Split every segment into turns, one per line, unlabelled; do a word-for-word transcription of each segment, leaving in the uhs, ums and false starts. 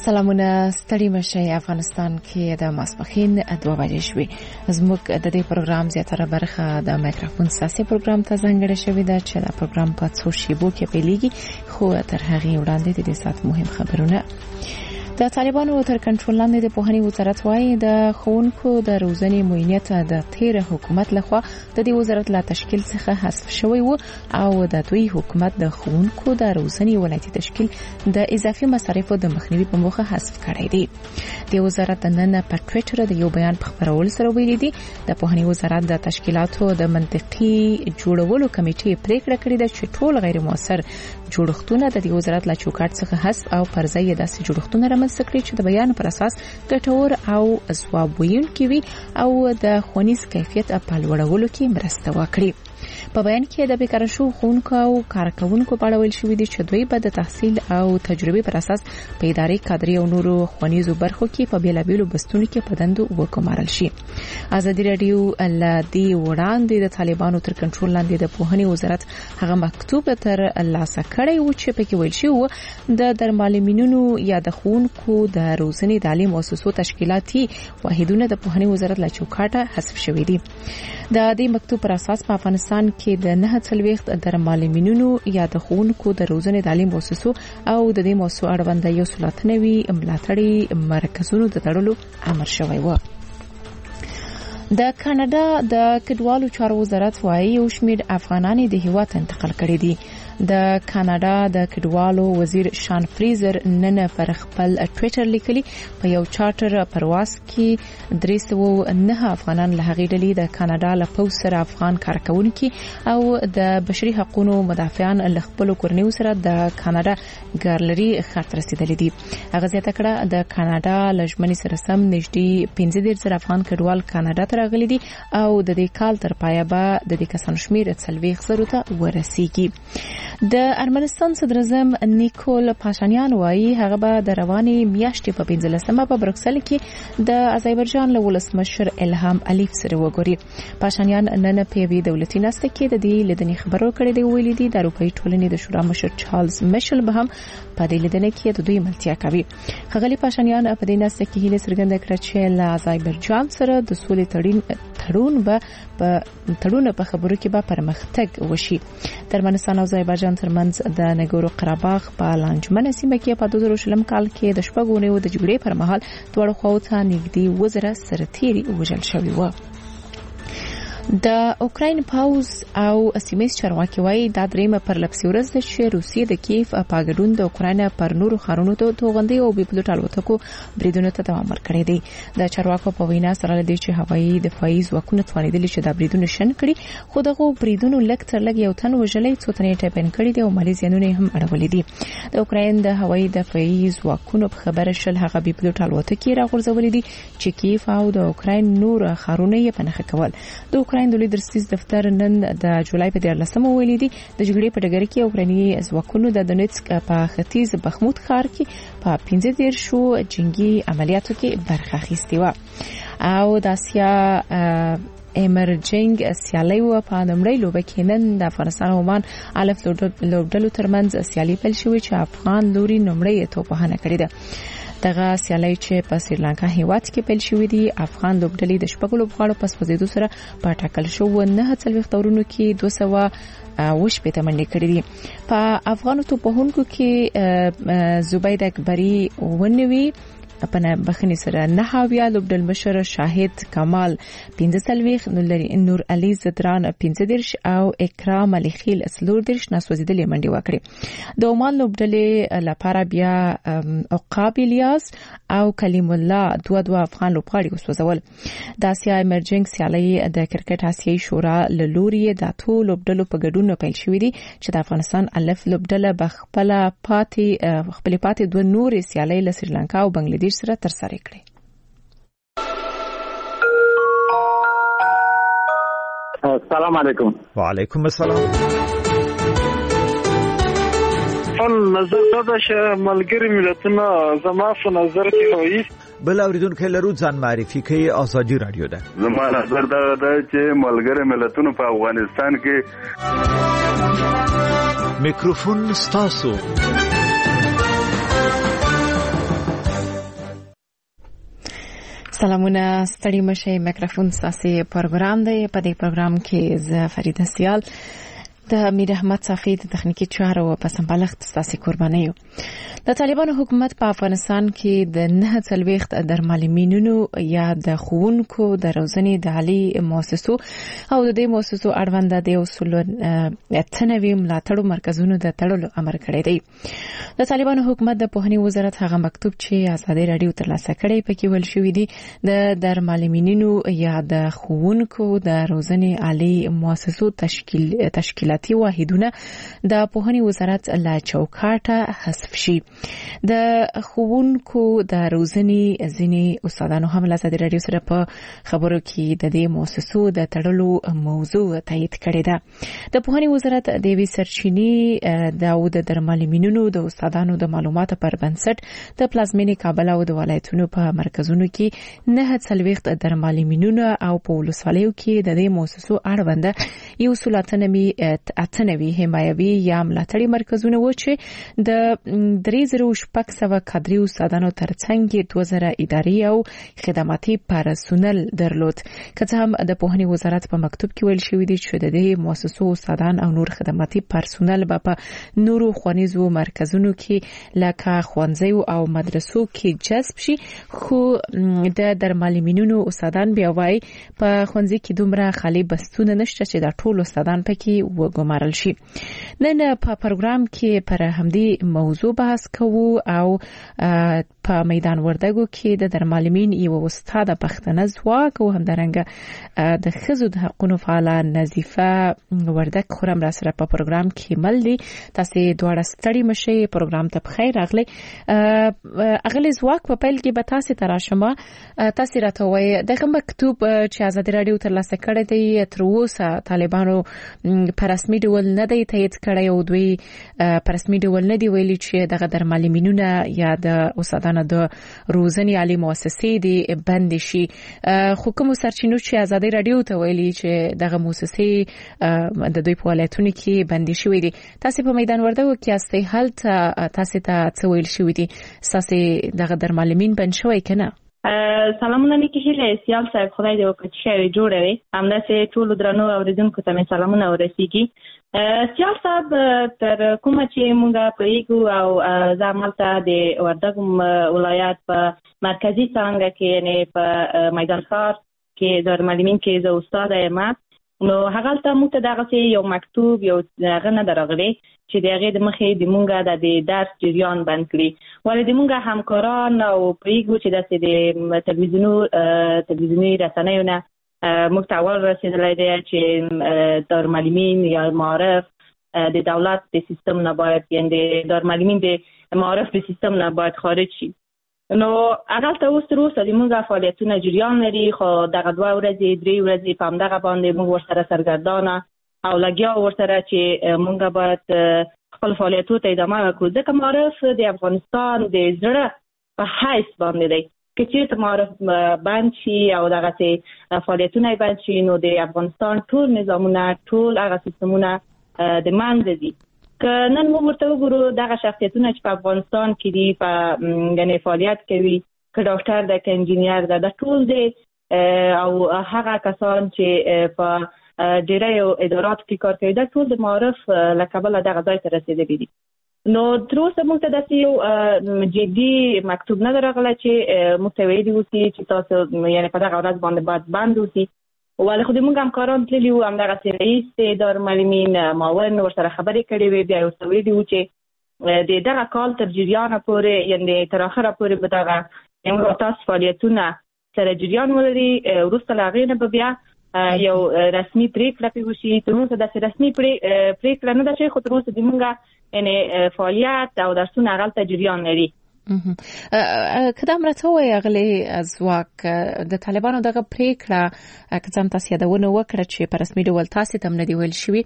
سلامونه ستړي مشي افغانستان کې د ماسپخین دوه بجې شوې. زموږ د دې پروګرام زیاتره برخه د مایکروفون ساسي پروګرام ته ځانګړې شوې ده چې دا پروګرام په څو شیبو کې پیلېږي، خو تر هغې وړاندې د دې سات مهم خبرونه. د طالبانو تر کنټرول لاندې د پوهنې وزارت وايي د ښوونکو د روزنې معینیت د تیر حکومت لخوا د دې وزارت لا تشکیل څخه حذف شوی و او د دوی حکومت د ښوونکو د روزنې ولایتي تشکیل د اضافي مصارفو د مخنیوي په موخه حذف کړی دی. د وزارت نن په ټویټر د یو بیان په خبرولو سره ویلي دي د پوهنې وزارت د تشکیلاتو د منطقي جوړولو کمیټې پریکړه کړې ده چې ټول غیر مؤثر جوړښتونه د دې وزارت له چوکاټ څخه حذف او پر ځای یې داسې جوړښتونه رامنځته کړي چې د بیان پر اساس ګټور او ځواب ویونکي وي او د ښوونیز کیفیت په لوړولو کې مرسته وکړي. په بیان کې د بیکاره شو ښوونکو او کارکونکو په اړه ویل شوی دی چې دوی به د تحصیل او تجربې پر اساس په اداري کادري او نورو ښوونیزو برخو کې په بیلابیلو بستونو کې په دندو وګمارل شي. ازادي راډیو ل دې وړاندې د طالبانو تر کنټرول لاندې د پوهنې وزارت هغه مکتوب تر لاسه کړی و چې پکې ویل شوی د درمعلمینونو یا د ښوونکو د روزنې د عالي مؤسسو تشکیلاتي واحدونه د پوهنې وزارت له چوکاټه حذف شوي دي. د دې مکتوب پر اساس په افغانستان کې د نه څلويخت درمعلمینونو یا د ښوونکو د روزنې د عالي مؤسسو او د دې مؤسسو اړوند یو سلطنوي ملاتړي مرکزونو د تړلو امر شوی و. د کاناډا د کډوالو چارو وزارت وايي یو شمېر افغانان د هیواد انتقال کړي دي. د کاناډا د کډوالو وزیر شان فریزر نن پر خپل ټویټر لیکلي په یو چارټر پرواز کې درې سوه نه افغانان له هغې ډلې د کاناډا له پوځ سره افغان کارکونکي او د بشري حقوقو مدافعان له خپلو کورنیو سره د کاناډا ګارلري ښار ته رسیدلي دي. هغه زیاته کړه د کاناډا له ژمنې سره سم نږدې پنځه دېرش زره افغان کډوال کاناډا ته راغلي دي او د دې کال تر پایه به د دې کسانو شمېر څلوېښت زرو ته ورسیږي. د ارمنستان صدر اعظم نیکول پاشانیان وايي هغه به د روانې میاشتې په پنځلسمه په بروکسل کې د آذربایجان له ولسمشر الهام الیف سره وګوري. پاشانیان نن په یوې دولتي ناسته کې د دې لیدنې خبرو کړې دی ویلي دي د اروپایي ټولنې د شورا مشر چارلز میشل به هم په دې لیدنې کې د دوی ملتیا کوي. ښاغلي پاشانیان په دې ناسته کې هیله څرګنده کړه چې له آذربایجان سره د سولې تړون تړون به په تړون په خبرو کې به پرمختګ وشي. د ارمنستان او آذربایجان ترمنځ د نګورو قرهباغ په لانجمنه سیمه کې په دوه زره شلم کال کې د شپږو اونیو د جګړې پر مهال دواړو خواو ته نږدې اووه زره سرتیري وژل شوي وو. د اوکراین پاوز او سیمه‌ییز چارواکي وايي دا درېمه پرلپسې ورځ ده چې روسیې د کیف په ګډون د اوکراین پر نورو ښارونو ته توغندي او بې پلوټ الوتکو بریدونو ته دوام ورکړی دی. د چارواکو په وینا سره لدی چې هوایي دفاعي ځواکونه توانېدلي چې دا بریدونه شن کړي، خو دغه بریدونو لږ تر لږ یو تن وژلې، څو تنې ټپین کړي دي او مالي زیانونه هم اړولې دي. د اوکراین د هوایي دفاعي ځواکونو په خبره شل هغه بې پلوټ الوتکې راغورځولې دي چې کیف او د اوکراین نور ښارونه یې په نښه کول. د اوکراین د لیدرستیز دفتر نن د جولای په دیارلسمه ویلي دي د جګړې په ډګر کې اوکرایني ځواکونو د دونیتسک په ختیځ بخموت ښار کې په پنځه دېرشو جنگي عملیاتو کې برخه اخیستې وه. او د اسیا ایمرجنګ سیالي و په نمړی لوبه کې نن د افغانستان او عمان الف لوبډلو ترمنځ سیالي پیل شوې چې افغان لوري نمړی توپخانه کړې ده. دغه سیالي چې په سریلانکا هیواد کې پیل شوې دي افغان لوبډلې د شپږو لوبغاړو په سوځېدو سره په ټاکل شو نه څلوېښت تورونو کې دوه سوه اوه شپېته منډې کړې دي. په افغانو توپوهونکو کې زبید اکبري ونوي په بخنی سره نه هاویا لوبډل مشر شاهد کمال پنځه څلوېښت نور علي زدران پنځه دېرش او اکرام علي خیل څلور دېرش ناسوځېدلې منډې وکړې. د عمان لوبډلې لپاره بیا عقاب الیاس او کلیم الله دوه دوه افغان لوبغاړي وسوځول. د اسیا ایمرجنګ سیالي د کرکټ آسیایي شورا له لوري د اتو لوبډلو په ګډون پیل شوې دي چې د افغانستان الف لوبډله بخپل پاتې خپل پاتې دوه نورې سیالي له سریلانکا او بنگلاديش سره تر سره کړي.
السلام علیکم.
وعلیکم السلام.
فل نظر دا چې ملګری ملتونه زما په نظر کې وایي
بل اوریدونکو لرو ځان معرفي کوي ازادي رادیو ده.
زما نظر دا ده چې ملګری ملتونه په افغانستان کې
میکروفون ستاسو
سلامونه ستړي مشه میکروفون ساسي پروګرام دی. په دې پروګرام کې زه فریده سیال د امیر احمد صافی د تخنیکی چارو په سمبالښت ستاسو قرباني یو. د طالبانو حکومت په افغانستان کې د نه څلويخت درملمینونو یا د خوونکو د روزنې د عالی مؤسسو او د دې مؤسسو اړوند د اصول اتنوي ملاتړو مرکزونو د تړلو امر کړی دی. د طالبانو حکومت د پوهنې وزارت هغه مکتوب چې ازادي رادیو ترلاسه کړی پکې ویل شوی دی د درملمینونو یا د خوونکو د روزنې عالی مؤسسو تشکیل تشکیل واحدونه د پوهنې وزارت له چوکاټه حذف شي. د خوونکو د روزنې ځینې استادانو هم له ازادي رادیو سره په خبرو کې د دې مؤسسو د تړلو موضوع تایید کړې ده. د پوهنې وزارت د وی سرچینی د د درملمینونو د استادانو د معلوماتو پر بنسټ د پلازمینې کابل او د ولایتونو په مرکزونو کې نه څلويخت درملمینونو او په ولسوالیو کې د دې مؤسسو اړوند یو سلطنمي اتنوي حمایوي یا ملاتړي مرکزونه و چې د درې زره شپږ سوه کادري استادانو ترڅنګ دوه زره اداري او خدماتي پرسونل درلود. که څه هم د پوهنې وزارت په مکتوب کې ویل شوی دی چې د دې مؤسسو استادان او نور خدماتي پرسونل به په نورو ښوونیزو مرکزونو کې لکه ښوونځیو او مدرسو کې جذب شي، خو د درملمینونو استادان بیا وایي په ښوونځي کې دومره خالي بستونه نشته چې د ټول استادان پکې وګمارل شي. نن په پروګرام کې پر همدې موضوع بحث کوو او په میدان وردګو کې د درملمین یو استاد پښتنه ځواک او همدارنګه د ښځو د حقوقو فعاله نظیفه وردګ خورم را سره په پروګرام کې مل دي. تاسو دواړه ستړي مشه پروګرام ته بخیر راغلي. اغلی ځواک په پیل کې به تاسو تراشمه تاسو راته وایي دغه مکتوب چې ازادي رادیو ترلاسه کړی دی تر اوسه طالبانو په رسمي ډول نه دی تایید کړی او دوی په رسمي ډول نه دی ویلي چې دغه درملمینونه یا د استادانو د روزنې عالی مؤسسې دی بند شي. خو کوم سرچینو چې ازادي رادیو ته ویلي چې دغه مؤسسې د دوی په ولایتونو کې بند شوې دي. تاسو په میدان وردګو کې استئ هلته تاسو ته څه ویل شوی دي؟ تاسو دغه درملمین بند شوی کنه؟
سلامونه نیکی هیله سیال صاحب، خدای دې وکړي چې شوی جوړ وي. همداسې ټولو درنو اوریدونکو ته مې سلامونه ورسیږي. سیال صاحب تر کومه چې مونږ پوهیږو او زه همالته د وردګ ولایت په مرکزي څانګه کې یعنې په میدان ښار کې درملمین کې زه استاده یم، نو هغلته موږ ته دغسې یو مکتوب یو هغه نه ده راغلی چې د هغې د مخې د مونږ د درس جریان بند کړي. ولې د مونږ همکاران او پوهیږو چې داسې د تلویزیونو تلویزیوني رسنیو نه موږ ته اول رسېدلی دی چې درملمین یا معارف د دولت د سیستم نه باید یعنې د درملمین د معارف د سیستم نه باید خارج شي. نو هغلته اوس تر اوسه د مونږ فعالیتونه جریان لري، خو دغه دوه ورځې درې ورځې په همدغه باندې موږ ورسره سرګردانه او لګیا ورسره چې مونږ باید خپل فعالیتونو ته ادامه وکړو، ځکه معارف د افغانستان د زړه په حیث باندې دی. که چېرته معارف بند شي او دغسې فعالیتونه یې بند شي نو د افغانستان ټول نظامونه ټول هغه سیستمونه د منځه دي. که نن موږ ورته وګورو دغه شخصیتونه چې په افغانستان کې دي په یعنې فعالیت کوي، که ډاکټر ده که انجینیر ده، د ټول دی او هغه کسان چې په ډېریو اداراتو کې کار کوي دا ټول د معارف له کبله دغه ځای ته رسېدلي دي. نو تر اوسه موږ ته داسې یو جدي مکتوب نه ده راغلی چې موږ ته ویلي اوسي چې تاسو یعنې په دغه ورځ باندې باید بند اوسي. ولې خو د موږ همکاران تللي وو، همدغسې رئیس د درملمین معاون ورسره خبرې کړې وې، بیا یې ورته ویلي وو چې د دغه کال تر جریانه پورې یعنې تر اخره پورې به دغه موږ تاسو فعالیتونه سره جریان ولري، وروسته له هغې نه به بیا یو رسمي پریکړه پرې وشي. تر اوسه داسې رسمي پریکړه نه ده شوې، خو تر اوسه د موږ یعنې فعالیت او درسونه هغلته جریان لري.
که دا مرته وایي اغلی ځواک د طالبانو دغه پریکړه که څه هم تاسو یادونه وکړه چې په رسمي ډول تاسو ته هم نه دي ویل شوي،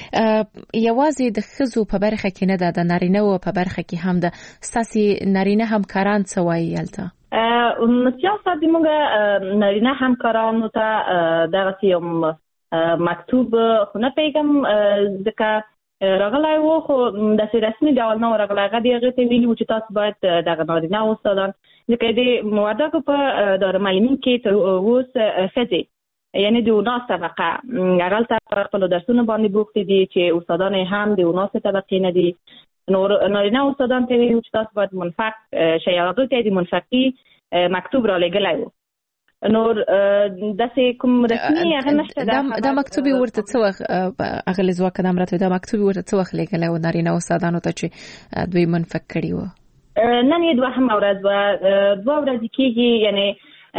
یوازې د ښځو په برخه کې نه ده، د نارینه‌وو په برخه کې هم ده. ستاسې نارینه همکاران څه وایي هلته؟
سیاست د موږ نارینه همکارانو ته دغسې یو مکتوب خو نه پوهېږم ځکه راغلی و، خو داسې رسمي ډول نه و راغلی. هغه د هغې ته ویلي و چې تاسو باید دغه نارینه استادان ځکه د وردګو په دارالمعلمین کې تر اوسه ښځې یعنی د اوناس طبقه هغلته په خپلو درسونو باندې بوختې دي چې استادان هم د اوناس طبقې نه دي. نور نارینه استادان ته ویلي چې تاسو باید منفق شئ، هغوی ته د منفقي مکتوب را لېږلی و. نور داسې کوم رسمي هغه نشته.
دا مکتوب یې ورته څه وخت اغلې ځواکه دا امرته دا مکتوب یې ورته څه وخت لېږلی و نارینه استادانو ته چې دوی منفق کړي وو؟
نن یې دوهمه ورځ وه، دوه ورځې کېږي. یعنې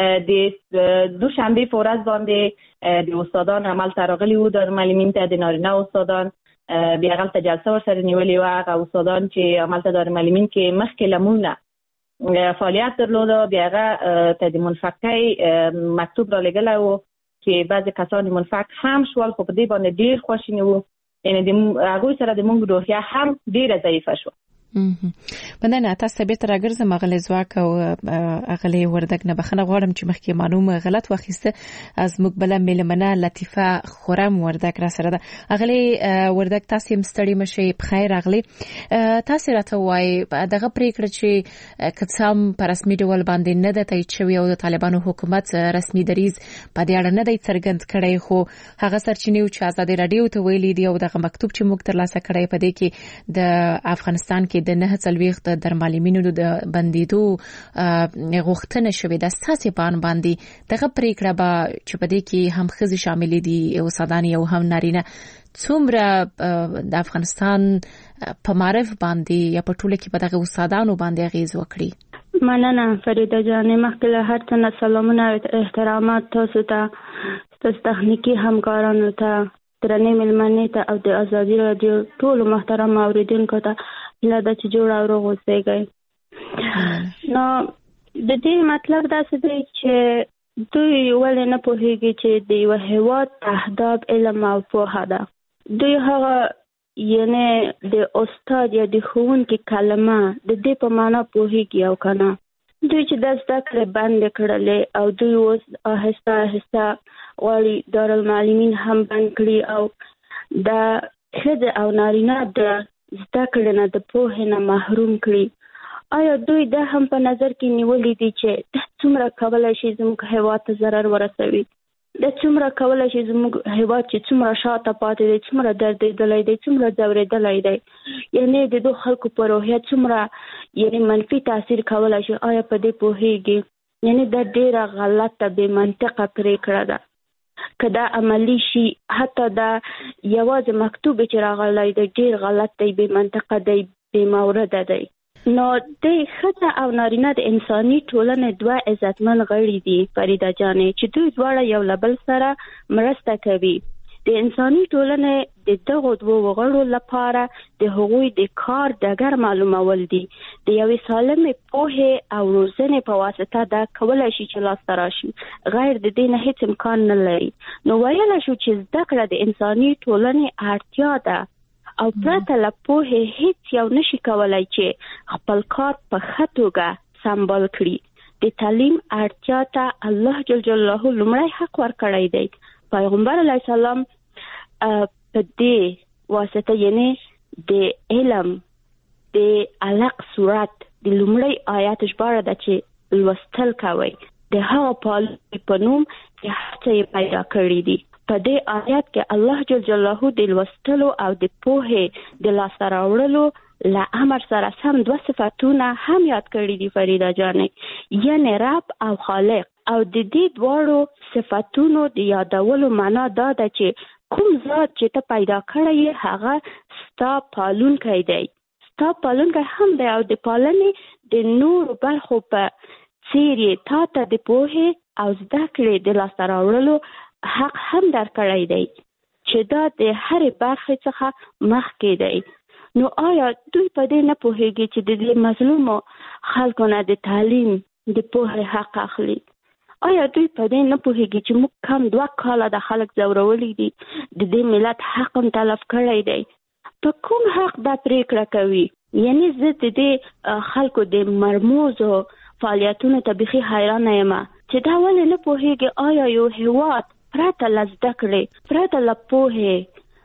د دوشنبې په ورځ باندې د استادان هملته راغلي وو، دارالمعلمین ته د نارینه استادان بیا هغلته جلسه ورسره نیولې وه. هغه استادان چې هملته دارالمعلمین کې مخکې له موږ نه فعالیت درلوده بیا هغه ته د منفقۍ مکتوب را لېږلی و چې بعضې کسان منفق هم شول، خو په دې باندې ډېر خواشیني وو. یعنې د هغوی سره د موږ روحیه هم ډېره ضعیفه شوه.
مننه. تاسو بیرته راګرځم اغلې ځواک او اغلې وردګ نه بخښنه غواړم چې مخکې معلوم غلط واخیسته. از موږ بله میلمنه لطیفه خورم وردګ را سره ده. اغلې وردګ تاسو هم ستړي مشئ، بخیر راغلي. تاسو راته وایي دغه پریکړه چې که څه هم په رسمي ډول باندې نه ده تایید شوې او د طالبانو حکومت رسمي دریځ په دې اړه نه دی څرګند کړی، خو هغه سرچینې چې ازادي راډیو ته ویلي دي او دغه مکتوب چې موږ ترلاسه کړی په دې کې د افغانستان کې د نه څلوېښت دارالمعلمینو د بندیدو غوښتنه شوې ده. ستاسې په اند باندې دغه پریکړه به چې په دې کې هم ښځې شاملې دي استادان او هم نارینه څومره د افغانستان په معرف باندې یا په ټوله کې په دغه استادانو باندې اغیز وکړي؟
مننه فریده جانې. مخکې له هر څه نه سلامونه او احترامات تاسو ته، ستاسو تخنیکي همکارانو ته، درنې مېلمنې ته او د ازادي راډیو ټولو محترم اوریدونکو ته هیله ده چې جوړ او روغ اوسئ. نو د دې مطلب داسې دی چې دوی ولې نه پوهېږي چې د یوه هېواد اهداف علم او پوهه ده. دوی هغه یعنې د استاد یا د ښوونکي کلمه د دې په معنا پوهېږي او که نه. دوی چې دا زده کړې بندې کړلې او دوی اوس آهسته آهسته غواړي دارالمعلمین هم بند کړي او د ښځې او نارینه د زده کړې نه د پوهې نه محروم کړي. آیا دوی دا هم په نظر کې نیولې دي چې دا څومره کولی شي زموږ هېواد ته ضرر ورسوي؟ دا څومره کولی شي زموږ هېواد چې څومره شاته پاتې دی، څومره دردېدلی دی، څومره ځورېدلی دی، یعنې د دو خلکو په روحیه څومره یعنې منفي تاثیر کولی شي؟ آیا په دې پوهېږي؟ یعنې دا ډېره غلطه بې منطقه پرېکړه ده. که دا عملی شي، حتی دا یوازې مکتوب چې راغلی دی ډېر غلط دی، بې منطقه دی، بې مورده دی. نو د ښځه او نارینه د انساني ټولنې دوه عزتمن غړي دي فریده جانې، چې دوی دواړه یو له بل سره مرسته کوي. د انساني ټولنې د دغو دوو غړو لپاره د هغوی د کار ډګر معلومول دي. د یوې سالمې پوهې او روزنې په واسطه دا کولی شي چې لاسته راشي، غیر د دې نه هیڅ امکان نه لري. نو ویلی شو چې زده کړه د انساني ټولنې اړتیا ده او پرته له پوهې هیڅ یو نشي کولی چې خپل کار په ښه توګه سمبال کړي. د تعلیم اړتیا ته الله جل جلاله لومړی حق ورکړی دی. پیغمبر علیه السلام په دې واسطه یعنې د علم د علق صورت د لومړی آیات ژباړه ده چې لوستل کوئ، د هغه پالو په نوم چې هڅه یې پیدا کړي دي. په دې آیات کې الله جل جلاله د لوستلو او د پوهې د لاسته راوړلو له امر سره سم دوه صفتونه هم یاد کړي دي فریده جانې، یعنې رب او خالق. او د دې دواړو صفتونو د یادولو معنا دا ده چې کوم ذات چې ته پیدا کړی یې هغه ستا پالونکی دی، ستا پالونکی هم دی او د پالنې د نورو برخو په څیر یې تا ته د پوهې او زده کړې د لاسته راوړلو حق هم درکړی دی چې دا د هرې برخې څخه مخکې دی. نو آیا دوی په دې نه پوهېږي چې د دې مظلومو خلکو نه د تعلیم د پوهې حق اخلي؟ آیا دوی په دې نه پوهېږي چې موږ کم دوه کاله د خلک ځورولی دي، د دې ملت حق هم تلف کړی دی؟ په کوم حق دا پرېکړه کوي؟ یعنې زه د دې خلکو د مرموزو فعالیتونو ته بیخي حیرانه یم چې دا ولې نه پوهېږي آیا یو هېواد پرته له زده کړې، پرته له پوهې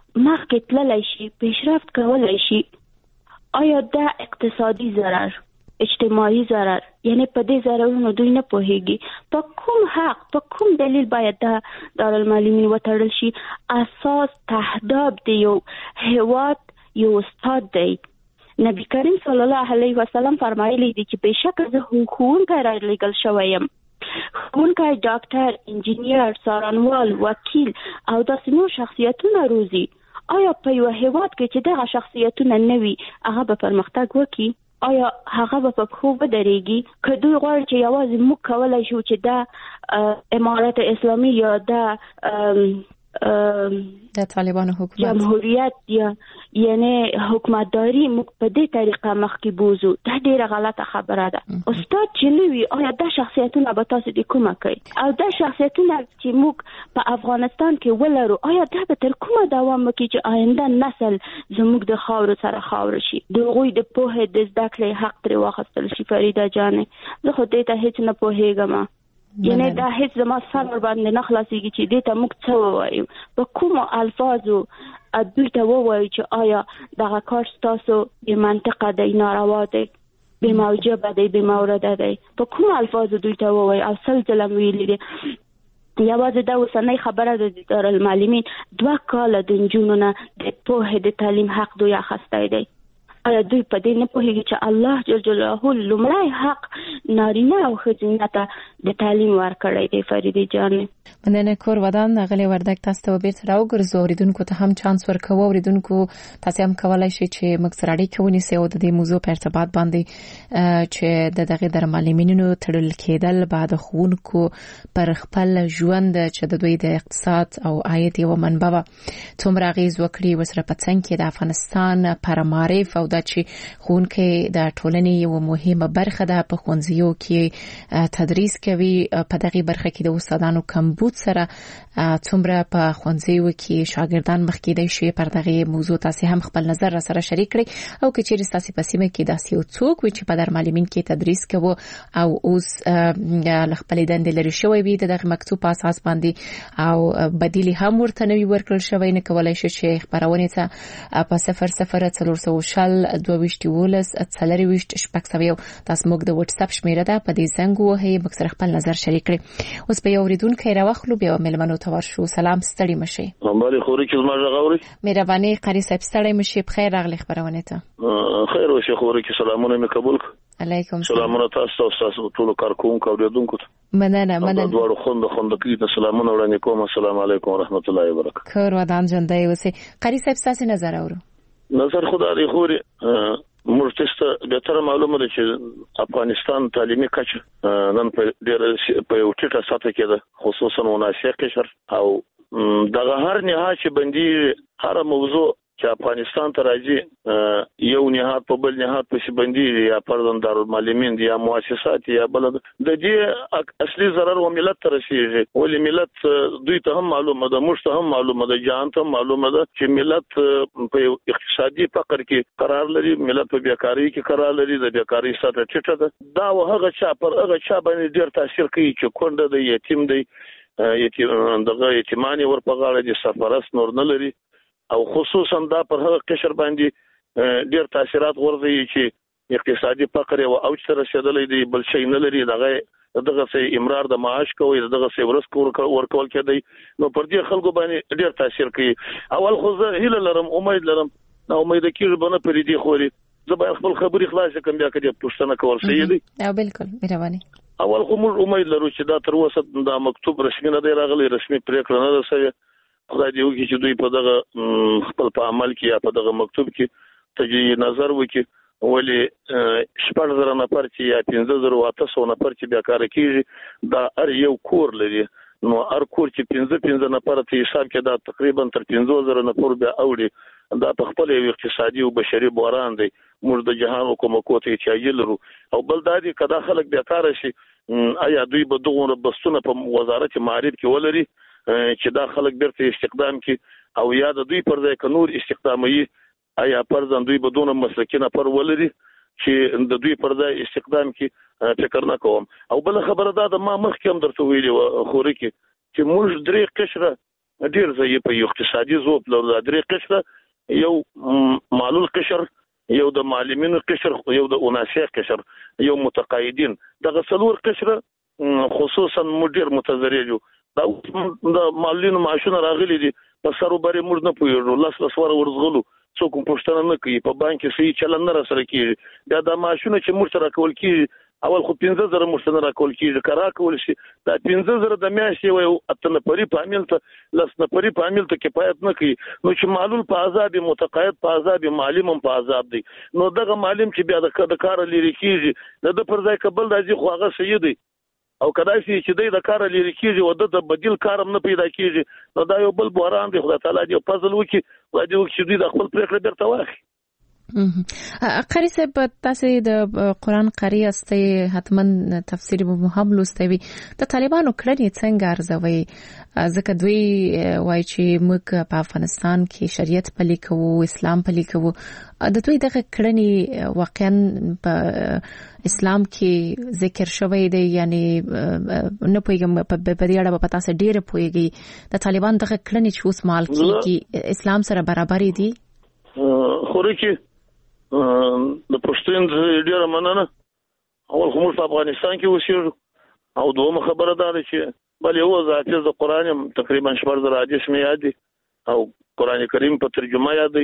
مخکې تللی شي، پیشرفت کولی شي؟ آیا دا اقتصادي ضرر، اجتماعي ضرر، یعنی په دې ضررونو دوی نه پوهیږي. په کوم حق، په کوم دلیل باید دا دارالمعلمین وتړل شي؟ اساس تهداب دی یو هیواد، یو استاد دی. نبی کریم صلی الله علیه وسلم فرمایلی دی چې بشک زه ښوونکی را لېږل شوی یم، ښوونکی، ډاکټر، انجینیر، څارنوال، وکیل او داسې نور شخصیتونه روزي. آیا په یو هیواد کې چې دغه شخصیتونه نه وي هغه به پرمختګ وکړي؟ آیا هغه به په پښو ودرېږي؟ که دوی غواړي چې یوازې موږ کولی شو چې دا امارت اسلامي یا دا
د طالبانو حکومت
جمهوریت یا یعنی حکومتداري موږ په دې طریقه مخکې بوزو، دا ډیره غلطه خبره ده. استاد چې نوي آیا دا شخصیتونه به تاسو د کومه کوي؟ او دا شخصیتونه چې موږ په افغانستان کې ولرو آیا دا به تر کومه دوام وکړي چې آینده نسل زموږ د خاورو سره خاور شي، د هغوی د پوهې د زده کړې حق ترې واخیستل شي؟ فریده جانې زه خو دې ته هیڅ نه پوهېږم، یعنی دا هیڅ زما سر ور باندې نه خلاصېږي چې دې ته موږ څه ووایو، په کومو الفاظو دوی ته ووایو چې آیا دغه کار ستاسو بې منطقه دی، ناروا دی، بې موجبه دی، بې مورده دی، په کومو الفاظو دوی ته ووایو؟ او سل ځله مې ویلي دي یوازې دا اوسنۍ خبره ده د دارالمعلمین دوه کاله د نجونو نه د پوهې د تعلیم حق دوی اخیستی دی. آیا دوی په دې نه پوهېږي چې الله جل جلاله لومړی حق نارینه او ښځینه ته د تعلیم ورکړی دی؟ فریدې جانې
مننه. کور ودان غلې وردک تاسو ته بیرته راوګرځو، اوریدونکو ته هم چانس ورکوو. اوریدونکو تاسو هم کولای شئ چې موږ سره اړیکه ونیسئ او د دې موضوع په ارتباط باندې چې د دغه دارالمعلمینو تړل کېدل بعد ښوونکو پر خپل ژوند چې د دوی د اقتصاد او عاید یوه منبع وه څومره اغېز وکړي، ورسره په څنګ کې د افغانستان پر معارف او دا چې ښوونکی د ټولنې یوه مهمه برخه ده، په ښوونځیو کې تدریس کوي، په دغه برخه کې د استادانو کمبود سره څومره په ښوونځیو کې شاګردان مخ کېدای شي. پر دغه موضوع تاسو هم خپل نظر را سره شریک کړئ او که چیرې تاسو په سیمه کې داسې یو څوک وي چې په دارالمعلمین کې تدریس کوي او اوس له خپلې دندې لرې شوی وي د دغه مکتوب په اساس باندې او بدیل هم ورته نوي ورکړل شوی، نه کولای شي چې خبرونه ته په صفر صفر څلور سوه شل دوه ویشت یولس څلور ویشت شپږ سوه یو تاسو موږ د واتس اپ شمیره ده په دې زنګ وهئ، موږ سره خپل نظر شریک کړئ. اوس په یو اوریدونکی راوخلو بیا مېلمنو ته ورشو. سلام، ستړي مشئ.
همبالي خوري چې زما غوړي
مهرباني قاری صاحب ستړي مشئ. بخیر راغلی خبرونه ته.
خیر او شیخ خوري چې سلامونه مې قبول کړ.
علیکم
سلامونه تاسو او تاسو ټول کارکونکو او اوریدونکو ته.
مننه مننه.
د دوړو خوند خوند کې د سلامونه وړاندې کوم. السلام علیکم ورحمت الله وبرکاته.
کور ودان ژوندۍ اوسئ. قاری صاحب تاسو نظر اورو.
نظر خدای خوري موږ ته به تر معلومه ده چې افغانستان تعلیمي کچه نن په ډېر په یو ټیټه سطح کې ده، خصوصا مناسب قشر او دغه هر نهاد چې بندي هر موضوع چې افغانستان ته راځي یو نهاد په بل نهاد پسې بندي یا پردن دارالمعلمین یا مؤسسات یا بل د دې اصلي ضرر و ملت ته رسیږي، ولې ملت دوی ته هم معلومه ده، موږ ته هم معلومه ده، جهان ته معلومه ده چې ملت په اقتصادي فقر کې قرار لري، ملت په بیکاری کې قرار لري، د بیکاری سطح ټیټه ده. دا هغه چا پر هغه چا باندې ډېر تاثیر کوي چې کونډه دی، یتیم دی، یتیم دغه یتیمانی ور په غاړه دي، سرپرست نور نه لري، او خصوصا دا پر هغه قشر باندې ډیر تاثیرات غورځي چې اقتصادي فقر او اوج ته رسیدلې دي، بل شي نه لري، دغه دغه سي امرار د معاش کوي، دغه سي ورس ورکول کېدی، نو پر دې خلکو باندې ډیر تاثیر کوي. اول خو زه هیله لرم، امید لرم، نو امید کېږي بنه پر دې خوري زه به خپل خبري خلاص کوم بیا کړي پښتنه کول سي دي.
او بالکل مهرباني.
اول خو موږ امید لرو چې دا تر اوسه دا مکتوب رسمي نه دی راغلی، رسمي پریکړه نه ده شوې. خدای دې وکړي چې دوی په دغه خپل په عمل کې یا په دغه مکتوب کې تجدید نظر وکړي، ولې شپږ زره نفر چې یا پنځه زره اته سوه نفر چې بیا کار کېږي دا هر یو کور لري، نو هر کور چې پنځه پنځه نفر ته حساب کې دا تقریبا تر پنځه زره نفر بیا اوړي، دا په خپل یو اقتصادي او بشري بحران دی. موږ د جهان حکومت ته احتیاج لرو. او بل دا دي کدا خلک بیا کار شي، آیا دوی به دغه بسونه په وزارت معارف کې ولري چې دا خلک بیرته استخدام کی او یا د دوی پر ځای ک نور استخدامي، آیا پرځن دوی بدون مسلکي نه پر ولري چې د دوی پر ځای استخدام کی فکر نه کوم. او بل خبره دا د ما مخکې هم درته ویلي خوري کې چې موږ درې قشره ډیر ځای په اقتصادي زوب لرو، درې قشره یو معلول قشر یو د معلمینو قشر، یو د اوناسیه قشر، یو متقاعدین. دغه څلور قشره خصوصا مدیر متضرر یو. دا د معلمینو معاشونه راغلي دي، په سروبري موږ نه پوهېږو، لاس لاس ور ورزغلو، څوک هم پوښتنه نه کوي، په بانک کې صحیح چلن نه راسره کېږي. بیا دا معاشونه چې موږ ته راکول کېږي، اول خو پنځه زره موږ ته نه راکول کېږي، که راکول شي دا پنځه زره د میاشتې یو اته نفري فامیل ته لس نفري فامیل ته کفایت نه کوي. نو چې معلول په عذاب، متقاعد په عذاب، معلم هم په عذاب دی. نو دغه معلم چې بیا د کاره لرې کېږي، د ده پر ځای که بل راځي خو هغه صحیح دی، او کدای شي چې دی د کاره لرې کېږي او د بدیل کار هم نه پیدا کېږي، نو دا یو بل بحران دی. خدای تعالی دې فضل وکړي، خدای دې وکړي چې دوی د خپل پرېکړه بیرته واخلي.
قاری صاحب، تاسو د قرآن قاری استي حتما تفسیر به هم لوستوي. د طالبانو کړنې څنګه ارزوي؟ ځکه دوی وایي چې موږ په افغانستان کې شریعت پلي کوو، اسلام پلي کوو. د دوی دغه کړنې واقعا په اسلام کې ذکر شوی دی، یعنی نه پوهیږم په دې اړه به تاسو ډېر پوهیږئ. د طالبان دغه کړنې چې اوس مال کېږي اسلام سره برابر دي؟
خوري کې د پښتون ډیره مننه. اول خو موږ په افغانستان کې اوسېږو، او دومره خبره ده چې بل یو ذاتي د قرآن تقریبا شپږ زره حدیث مې یاد دي، او قرآن کریم په ترجمه یاد دی.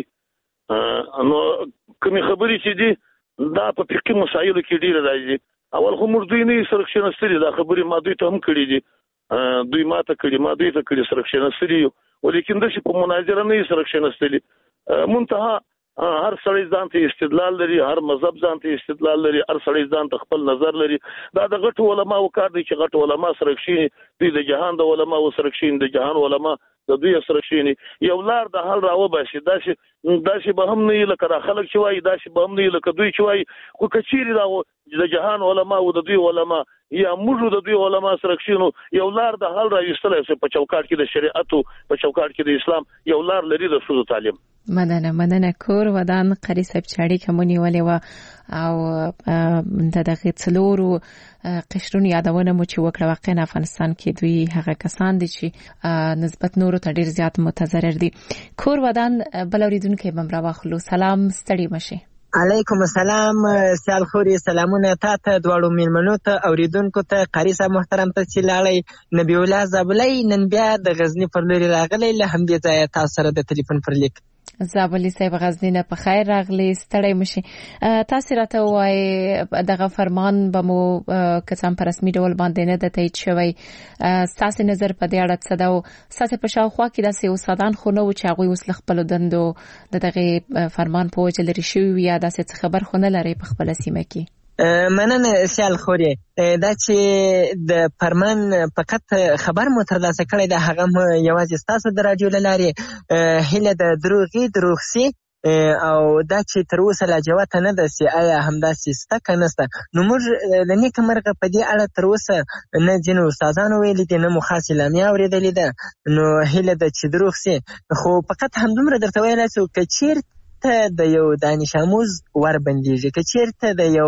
نو کومې خبرې چې دي دا په فقهي مسایلو کې ډېره راځي. اول خو موږ دوی نه سره کښېنستلي، دا خبرې ما دوی ته هم کړي دي، دوی ما ته کړي، ما دوی ته کړي، سره کښېنستلي یو، ولیکن داسې په مناظره نه سره کښېنستلي. منتها هر سړی ځان ته استدلال لري، هر مذهب ځان ته استدلال لري، هر سړی ځان ته خپل نظر لري. دا د غټو علماو کار دی چې غټو علما سره کښېني، دوی د جهان د علماو سره کښېني، د جهان علما د دوی سره کښېني، یو لار د حل راوباسي. داسې داسې به هم نه وي لکه دا خلک چې وایي، داسې به هم نه وي لکه دوی چې وایي. خو که چیرې دا د جهان علما او د دوی علما یا موږ د دوی علما سره کښېنو، یو لار د حل راویستلی شي په چوکاټ کې د شریعت او په چوکاټ کې د اسلام یو لار لري د ښځو تعلیم.
مننه مننه کور ودان قاری صاحب چې اړیکه مو نیولې وه، او د دغه څلورو قشرونو یادونه مو چې وکړه. واقعا افغانستان کې دوی هغه کسان دي چې نسبت نورو ته ډیر زیات متضرر دي. کور ودان بل اوریدونکو به مې راواخلو. سلام، ستړي مشي.
علیکم السلام. سیال خوري سلامونه تا ته دواړو میلمنو ته اوریدونکو ته. قاری صاحب محترم ته چې لاړی نبی الله زابلی نن بیا د غزنی پر لوري راغلی، له همدې ځایه تاسو سره د ټلیفون پر لیک.
زابلی صاحب غزنی نه په خیر راغلی، ستړی مشي. تاسو راته وایي دغه فرمان به مو کسان په رسمي ډول باندې نه د تایید شوی. ستاسو نظر په دې اړه څه ده؟ او ستاسو په شاوخوا کې داسې استادان خو نه وو چې هغوی اوس له خپلو دندو د دغه فرمان په وجه لرې شوي وي، یا داسې څه خبر خو نه لرئ په خپله سیمه کې؟
مننه سیال خوري. دا چې د فرمان فقط خبر مو ترلاسه کړی ده، هغه هم یوازې ستاسو د راډیو له لارې. هیله د دروغي دروغ سي، او دا چې تر اوسه لا جوته نه ده چې آیا همداسې سته که نه سته. نو موږ له نیکه مرغه په دې اړه تر اوسه نه ځینو استادانو ویلي دي، نه مو خاص اعلامیه اورېدلې ده. نو هیله ده چې دروغ سي، خو فقط همدومره درته ویلی شو که چیرته د یو دانش آموز ور بندیږي، که چیرته د یو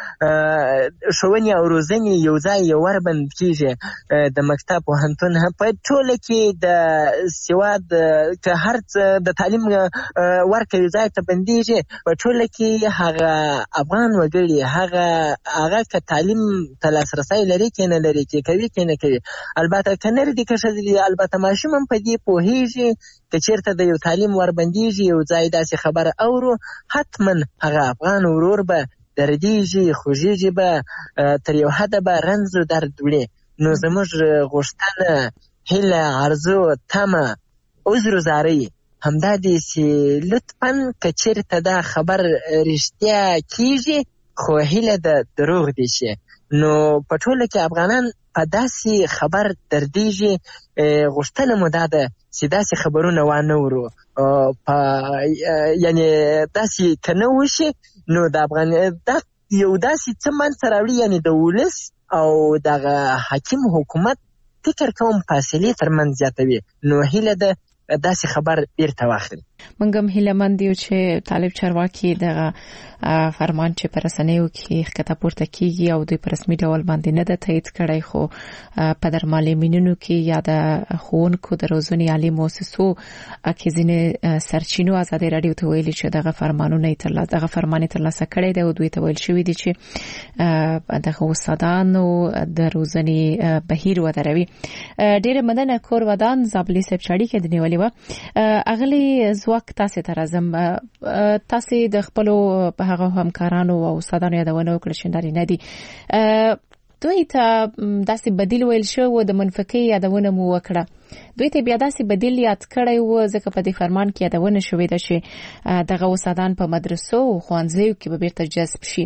ښوونې او روزنې یو ځای یو ور بند کیږي، د مکتب پوهنتون په ټوله کې د سواد که هر څه د تعلیم ورکوي ځای ته بندیږي، په ټوله کې هغه افغان وګړي هغه هغه که تعلیم ته لاسرسی لري که نه لري، که کوي که نه کوي. البته که نه دي که ښځې دي، البته ماشوم هم په دې پوهېږي که چیرته د یو تعلیم ور بندیږي، یو ځای داسې خبره اورو، حتما هغه افغان ورور به دردیږي، خوږیږي به، تر یو حده به رنځ و درد وړي. نو زموږ غوښتنه، هیله، آرزو، تمه، عذر و زاری همدا دی چې لطفا که چیرته دا خبر رښتیا کیږي، خو هیله د دروغ دی شي. نو په ټوله کې افغانان په داسې خبر دردیږي. غوښتنه مو دا ده چې داسې خبرونه وانه ورو، په یعنی داسې که نه وشي، نو د افغان دا یو داسې څه منځته راوړي، یعنی د ولس او دغه حاکم حکومت فکر کوم فاصلې ترمنځ زیاتوي. نو هیله ده داسې خبر بیرته واخلي.
موږ هم هیله مند یو چې طالب چارواکي دغه فرمان چې پر رسنیو کې ښکته پورته کیږي او دوی په رسمي ډول باندې نه ده تایید کړی، خو په درمعلمینونو کې یا د ښوونکو د روزنې عالي مؤسسو کې ځینې سرچینو ازادي راډیو ته ویلي چې دغه فرمانونه ترلاسه دغه فرمان ترلاسه کړی دی او دوی ته ویل شوی دی چې دغه استادانو د روزنې بهیر ودروي. ډېر مننه کور ودان زابلی صاحب چاړي کې د نیولې و. اغلی زواک تاسو ته راځم، تاسو د خپل هغه همکارانو او استادانو یادونه وکړه چې ناري نه دي، دوی ته داسې بدیل ویل شو د منفقې یادونه مو وکړه، دوی ته بیا داسې بدیل یاد کړی و ځکه په دې فرمان کې یادونه شوې ده چې دغه استادان په مدرسو او ښوونځیو کې به بیرته جذب شي.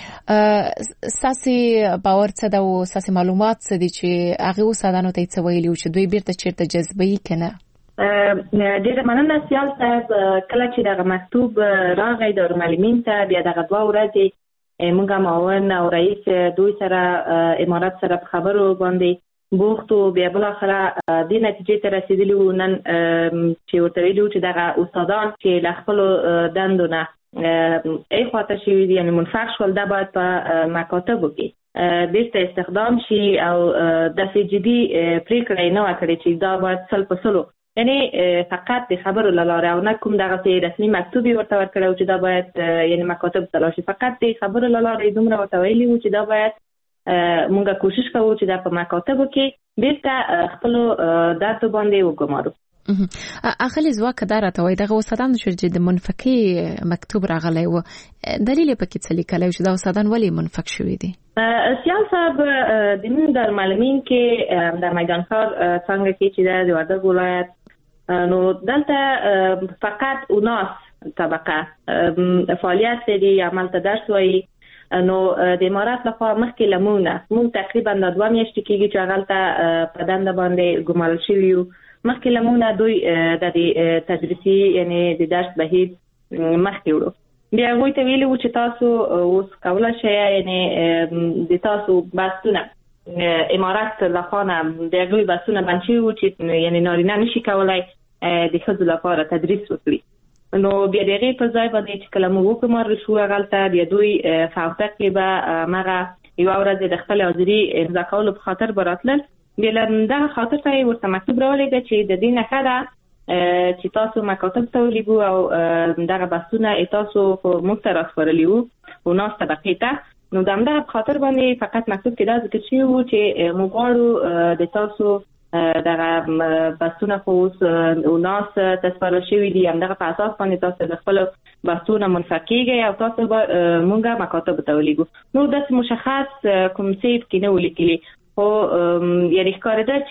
ساسي باور څه ده او ساسي معلومات څه دي چې هغه استادانو ته څه ویلي و چې دوی بیرته چیرته جذبوي کنه؟
ډېر مننه سیال صاحب. کله چې دغه مکتوب راغی دارالمعلمین ته، بیا دغه دوه ورځې موږ معاون او رئیس دوی سره امارات سره په خبرو باندې بوخت و، بیا بل اخره دې نتیجې ته رسیدلی و نن چې ورته ویلي و چې دغه استادان چې له خپلو دندو نه ای خواته شوي دي، یعنې منفق شول، دا باید په مکاتبو کې بیرته استخدام شي او داسې جدي پرېکړه یې نه وه کړې چې دا باید سل په سلو، یعنی فقط د خبرو له لارې او نه کوم دغه رسمي مکتوب یې ورته ورکړی و چې دا باید یعنی مکاتب ته لاړ شي، فقط د خبرو له لارې دومره ورته ویلي و چې دا باید مونږ کوشش کوو چې دا په مکاتبو کې بیرته خپلو دندو باندې وګمارو.
اخلي ځواک دا راته وایي دغه استادان چې د منفقې مکتوب راغلی و، دلیل یې پکې څه لیکلی و چې دا استادان ولې منفق شوي دي؟
سیال صاحب د موږ دارالمعلمین کې د میدان ښار څانګه کې چې د وردګ ولایت، نو دلته فقط اوناس طبقه فعالیت لري، عمل ته درس وایي. نو د امارات لخوا مخکې لمونه موږ تقریبا د دوه میاشتې کېږي چې هغلته په دنده باندې ګمارل شوي یو. مخکې لمونه دوی د تدریسي یعنی د درس بهیر مخکې وړو، بیا هغوی ته ویلي و چې تاسو اوس کولی شئ یعنې د تاسو بحثونه امارات لخوا نه د هغوی بحثونه بند شوي و چې یعنې نارینه نشي کولی د ښځو لپاره تدریس وکړي. نو بیا د هغې په ځای باندې چې کله موږ وګمارل شو هغلته بیا دوی فوته کې به همغه یوه ورځ د خپل حاضري امضا کولو په خاطر به راتلل. بیا له دغه خاطر ته یې ورته مکتوب راولېږه چې د دې نه ښه ده چې تاسو مکاتب ته ولیږو او دغه بحثونه تاسو موږ ته راسپارلي وو اوناس طبقې ته. نو د همدغه په خاطر باندې فقط مکتوب کې دا ذکر شوي وو چې موږ غواړو د تاسو دغه بحثونه خو اوس اوناس ته سپارل شوي دي، همدغه په اساس باندې تاسو د خپلو بحثونه منفق کېږئ او تاسو به موږ مکاتبو ته ولیږو. نو داسې مشخص کوم څه یې پکې نه وو لیکلي، خو یعنې ښکارېده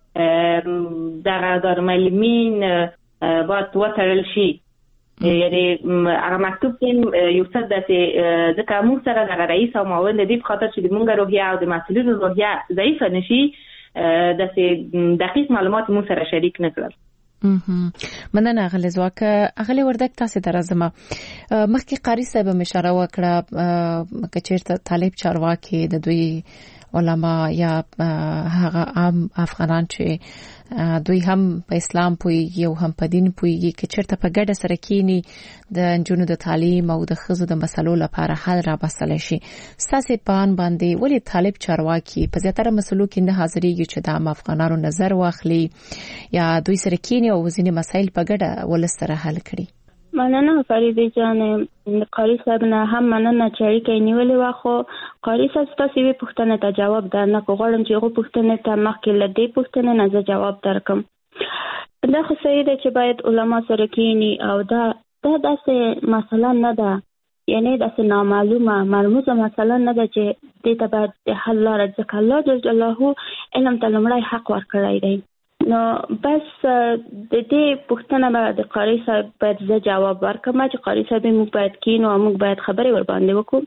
چې دغه دارالمعلمین باید وتړل شي، یعنې هغه مکتوب کې یو څه داسې ځکه موږ سره دغه رئیس او معاون د دې په خاطر چې د موږ روحیه او د مسؤلینو روحیه ضعیفه نه شي داسې دقیق معلومات موږ سره شریک نه کړل.
مننه اغلی ځواک. اغلی وردګ تاسو ته راځم. مخکې قاري صاحب هم اشاره وکړه که چېرته طالب چارواکي د دوی علما یا هغه عام افغانان چې دوی هم په اسلام پوهیږي او هم په دین پوهیږي که چېرته په ګډه سره کینی د نجونو د تعلیم او د ښځو د مسلو لپاره حل راباسلی شي، ستاسې په ان باندې ولې طالب چارواکي په زیاتره مسلو کې نه حاضرېږي چې د عام افغانانو نظر واخلي یا دوی سره کینی او ځینې مسایل په ګډه ولس سره حل کړي؟
مننه فریدې جان. قاری صاحب نه هم مننه چې اړیکه نیولې وه، خو قاری صاحب ستاسو یوې پوښتنې ته جواب درنه کړو. غواړم چې هغو پوښتنې ته مخکې له دې پوښتنې نه زه جواب درکړم. دا خو صحیح ده چې باید علما سره کینی او دا دا داسې مسله نه ده، یعنې داسې نامعلومه مرموزه مسله نه ده چې دې ته باید د حل لاره، ځکه الله جل جلاله علم ته لومړی حق ورکړی دی. نو بس د دې پوښتنه به د قاری صاحب باید زه جواب ورکړم چې قاری صاحب موږ باید کینو او موږ باید خبرې ور باندې وکړو.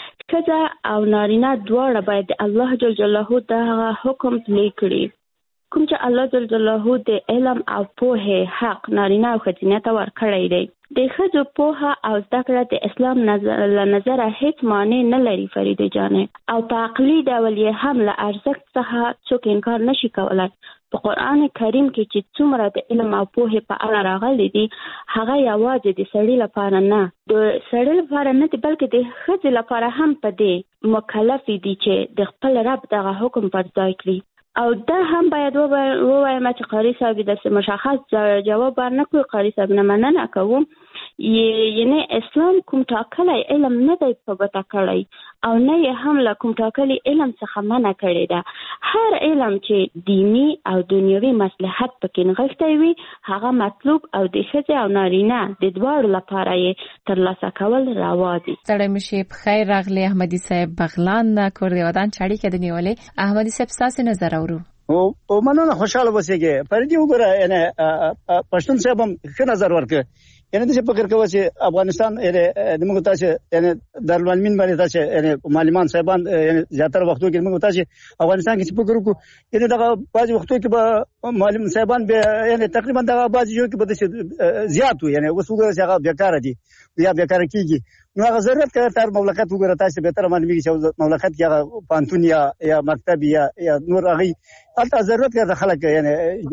ښځه او نارینه دواړه باید د الله جل جلاله دغه حکم پلی کړي. کوم چې الله جل جلاله د علم او پوهې حق نارینه او ښځینه ته ورکړی دی. د ښځو پوهه او زده کړه د اسلام نظر له نظره هیڅ معنی نه لري فریده جانې، او په عقلي ډول یې هم له ارزښت څخه څوک انکار نشي کولای. په قرآن کریم کې چې څومره د علم او پوهې په اړه راغلي دي هغه یوازې د سړي لپاره نه، د سړي لپاره نه دي بلکې د ښځې لپاره هم په دې مکلف دي چې د خپل رب دغه حکم پر ځای کړي. او دا هم باید ووایم چې قاری صاحب د مشخص جواب ورنکړي. قاری صاحب نه مننه کوم، یعنی اسلام کوم ټاکلی علم نه دی په ګوته کړی او نه یې هم له کوم ټاکلي علم څخه منع کړې ده. هر علم چې دینی او دنیوي مصلحت پکې نغښتی وي هغه مطلوب او د ښځې او نارینه د دواړو لپاره یې ترلاسه کول روا دي.
ستړی مشي په خیر راغلی احمدي صاحب بغلان کردی ودان چاړي کې د نیولې. احمدي صاحب ستاسو نظر اورو.
او مننه خوشاله اوسئ. فريدي وګوره یعنی پښتون صاحب هم ښه نظر ورکړ. یعنی د فکر کوي چې افغانستان د موږ تاسو یعنی دارالعلومین باندې تاسو یعنی معلمان صاحبان یعنی زیاتره وختو کې موږ تاسو افغانستان کې فکر وکړو یعنی دغه بعض وختو کې به معلم صاحبان به یعنی تقریبا دغه بعض یو کې به زیات وي یعنی اوس وګورئ چې هغه بیکاره دي یا بیکاره کیږي. نو هغه ضرورت کوي تر مملکت وګوره تاسو به تر باندې چې مملکت کې هغه پانتون یا یا مکتب یا یا نور هغه البته ضرورت کوي خلک یعنی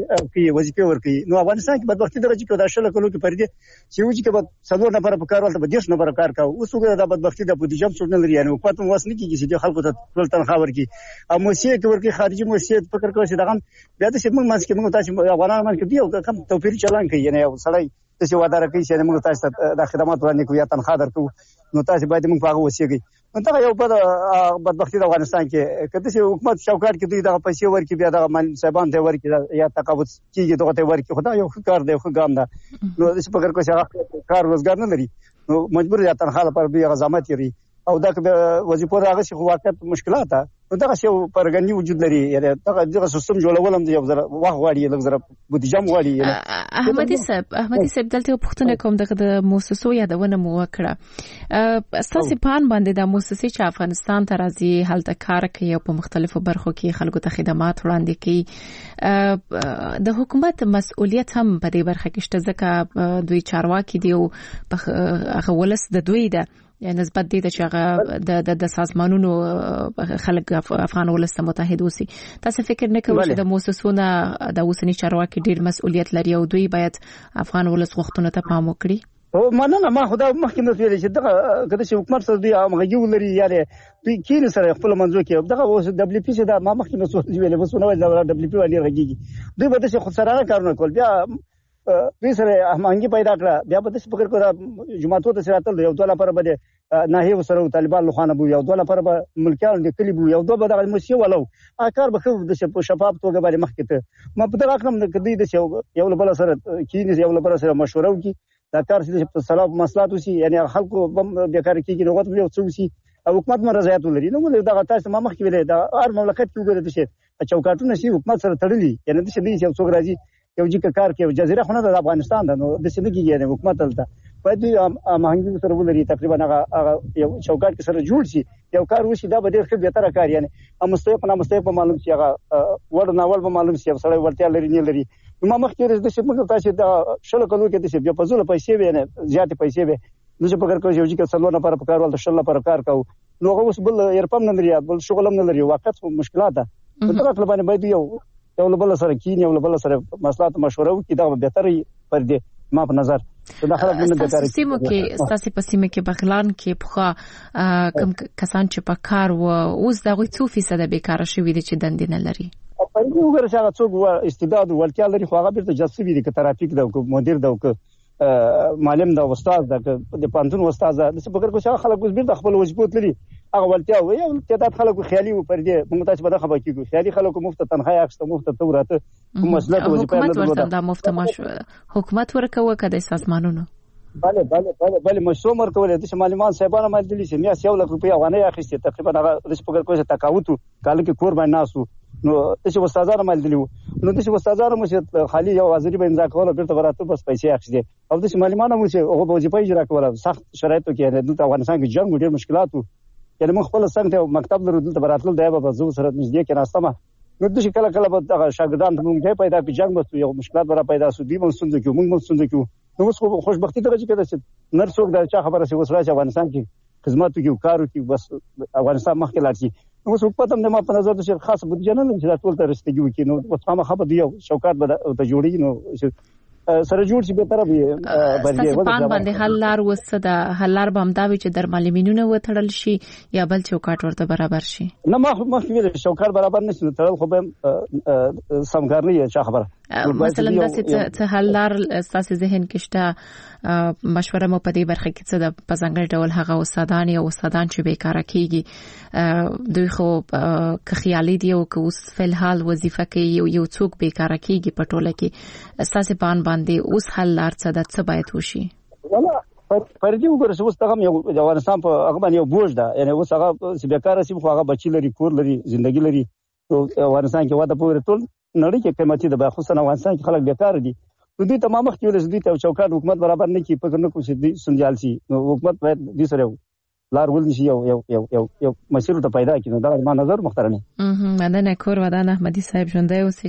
کې وظیفه ورکي. نو افغانستان کې بدبختی درجه کې د شل کلو کې پردي چې وځي کې به څلور نفر په کار ولته به دیش نفر کار کوي. اوس وګوره د بدبختی د بودیجه څو نه لري یعنی حکومت مو واسنه کیږي چې خلکو ته ټول تنخواه ورکي او موسیقي کې ورکي خارجي موسیقي فکر کوي چې دغه بیا د موږ ماسک موږ تاسو افغانان باندې کې یو کم توپیر چلان کوي یعنی سړی چې وعده راکړي چې موږ تاسو ته د خدمات وړاندې کوو یا تنخواه درکو نو تاسو باید موږ په هغه وسیږي. نو دا یو بل بدبختی د افغانستان کې کله چې حکومت شوکات کې دوی دغه پیسې ورکړي بیا د معلم صاحبان ته ورکړي یا تقاعد کیږي دغه ته ورکړي. خدای یو کار دی خو ګام ده. نو د فکر کوي چې هغه کار روزګار نه لري نو مجبور یا تنخواه لپاره دوی غزامت لري او دا که وظیفه راغی خو واقعیت مشکلات ده. نو دا شی پرګنی وجود لري یعنی دا دغه سیستم جوړول هم دی یو ځل واخ غواړي لږ زره بودیجه غواړي.
احمدي صاحب احمدي صاحب دلته پښتون کوم دغه د مؤسسو یادونه مو وکړه. اساسي پان باندې د مؤسسې چې افغانستان ته راځي هلته کار کوي او په مختلفو برخو کې خلکو ته خدمات وړاندې کوي. د حکومت مسؤلیت هم په دې برخه کې شته ځکه دوی چارواکي دی او هغه ولس د دوی ده نسبت دې چې هغه د د سازمانونو خلک افغان ولس متحد اوسي. تاسو فکر نه کوئ چې د مؤسسونو د اوسنی چارواکي ډیر مسؤلیت لري او دوی باید افغان ولس غوښتنو ته پام وکړي؟
او مننه ما خدا مخکې نو ویل چې دغه کله چې حکومت سره دوی هغه ولري یاره دوی کین سره خپل منځو کې دغه اوس دبليو پی سره ما مخکې نو ویل وسونه وایي دا دبليو پی باندې راګيږي دوی به د خود سره کارونه کول بیا دوی سره همغږي پیدا کړه بیا به د فکر کړه جماعتو ته سره تل یو ډول پر باندې نه هیو سره طالبان لخوانه بو یو ډول پر ملکیان د کلی بو یو ډول دغه موسیقي ولو اکار به خو د شفاف توګه باندې مخکې ته ما په دغه رقم د کدی د یو بل سره کینې یو بل سره مشوره وکي دا کار چې په سلام مسلات وسی یعنی خلکو بیکار کیږي نو غوښتل یو څه وسی او حکومت مر رضایت لري نو دغه تاسو ما مخکې ویل دا هر مملکت کې وګورئ چې چوکاټونه شي حکومت سره تړلي یعنی د شدي یو څوک راځي یو ځکه کار کوي جزیره خونه د افغانستان ده نو د سیمه کې یعنی حکومت تلته باید مهنګي سره ولري تقریبا هغه یو چوکاټ کې سره جوړ شي یو کار وشي دا به ډېر ښه بهتره کار یعنی مستحق نه مستحق معلوم شي هغه ور نه ور به معلوم شي سره ورته لري نه لري نو ما مخکې د شپږ تاسو د شل کلو کې د شپږ په زول پیسې ویني زیات پیسې وي نو چې په کار کوي چې څلور نه پر کار ول شل پر کار کوي نو هغه اوس بل يرپم نه لري بل شغل نه لري واقعیت مشکلات ده نو دا ټول باندې باید یو یو بل سره کین یو بل سره مصلحت مشوره وکړي دا به بهتري پر دې ما په نظر دا خلک نه بهتري
سیمو کې ستاسو په سیمه کې بغلان کې په کم کسان چې په کار و اوس دا غوي څو فیصد بیکاره شوی دي چې دند نه لري
په دې وګوره چې هغه څوک استعداد ولتیا لري خو هغه بیرته جذبي دي چې ترافیک دا مدیر دا معلم دا استاد دا د پانتون استاد دا څه فکر کوي چې خلک اوس بیرته خپل وظیفه لري هغه ولتیا وي او تعداد خلکو خیالي و پر دې موږ تاسو به خبر کیږو خیالي خلکو مفت تنخواه اخیسته مفت توراته مسله وظیفه
حکومت ورته دا مفت معاش حکومت ورکوي کده سازمانونو
bale bale bale bale مشروع ورکول د معلمان صاحبانو مال دي چې میاس یو لک روپیا ونه اخیسته تقریبا هغه د فکر کوي چې تقاوت کال کې کور باندې ناسو نو چې استادانو مال دي نو د استادانو مشه خالي یو وزیر به امضا کوله بیرته ورته بس پیسې اخیسته او د معلمانو مشه هغه وظیفه اجرا کوله سخت شرایطو کې د افغانستان کې جنگ ډېر مشکلات یعنی موږ خپل څنګه مکتب لرو دلته براتل دی به زو سره نږدې کې راستمه نو د شي کله کله به دغه شاګردان ته موږ پیدا په جنگ به یو مشکلات ورا پیدا سو دی مون ستونزه کې موږ مون ستونزه کې نو اوس خوشبختی ته چې کده چې نر څوک دا چا خبره سي وسره افغانستان کې خدمات کې کارو کې بس افغانستان مخکې لاړ شي نو اوس په تم د ما په نظر د شي خاص بودیجه نه چې دا ټول ته رسیدګي وکړي نو اوس هغه خبره دی شوکات به ته جوړي نو سره جوړ شي به طرف یې
باندې پان باندې حل لار وسه د حل لار به همدا وي چې در معلمینونه وتړل شي یا بل چوکاټ ورته برابر شي
نه ما ما ویل چوکاټ برابر نشي تړل خو به سمګار نه یې خبره
مثلا د څه حل لار تاسو ذهن کې شته مشوره مو په دې برخه کې څه د پزنګل ډول هغه استادان یا استادان چې بیکاره کیږي دوی خو که خیالي دی او که اوس فلحال وظیفه کوي یو څوک بیکاره کیږي په ټوله کې تاسو پان باندې اوس حل لار څه د څه باید وشي
ولا فرضي وګورئ اوس هغه یو د افغانستان په هغه باندې یو بوج ده یعنی اوس هغه چې بیکاره سي خو هغه بچی لري کور لري ژوندۍ لري او افغانستان کې واده پورې ټول نړۍ کې قیمتي ده خصوصا افغانستان کې خلک بیکاره دي دوی تمام وخت یو لږ دي ته چوکاټ حکومت برابر نه کی په کنه کوم څه سنجال سي نو حکومت باید دې سره لار ول نشي یو یو یو یو یو مسیر ته پیدا کینو دا ما نظر محترمه
اه مدن کور ودان احمدی صاحب ژوندۍ اوس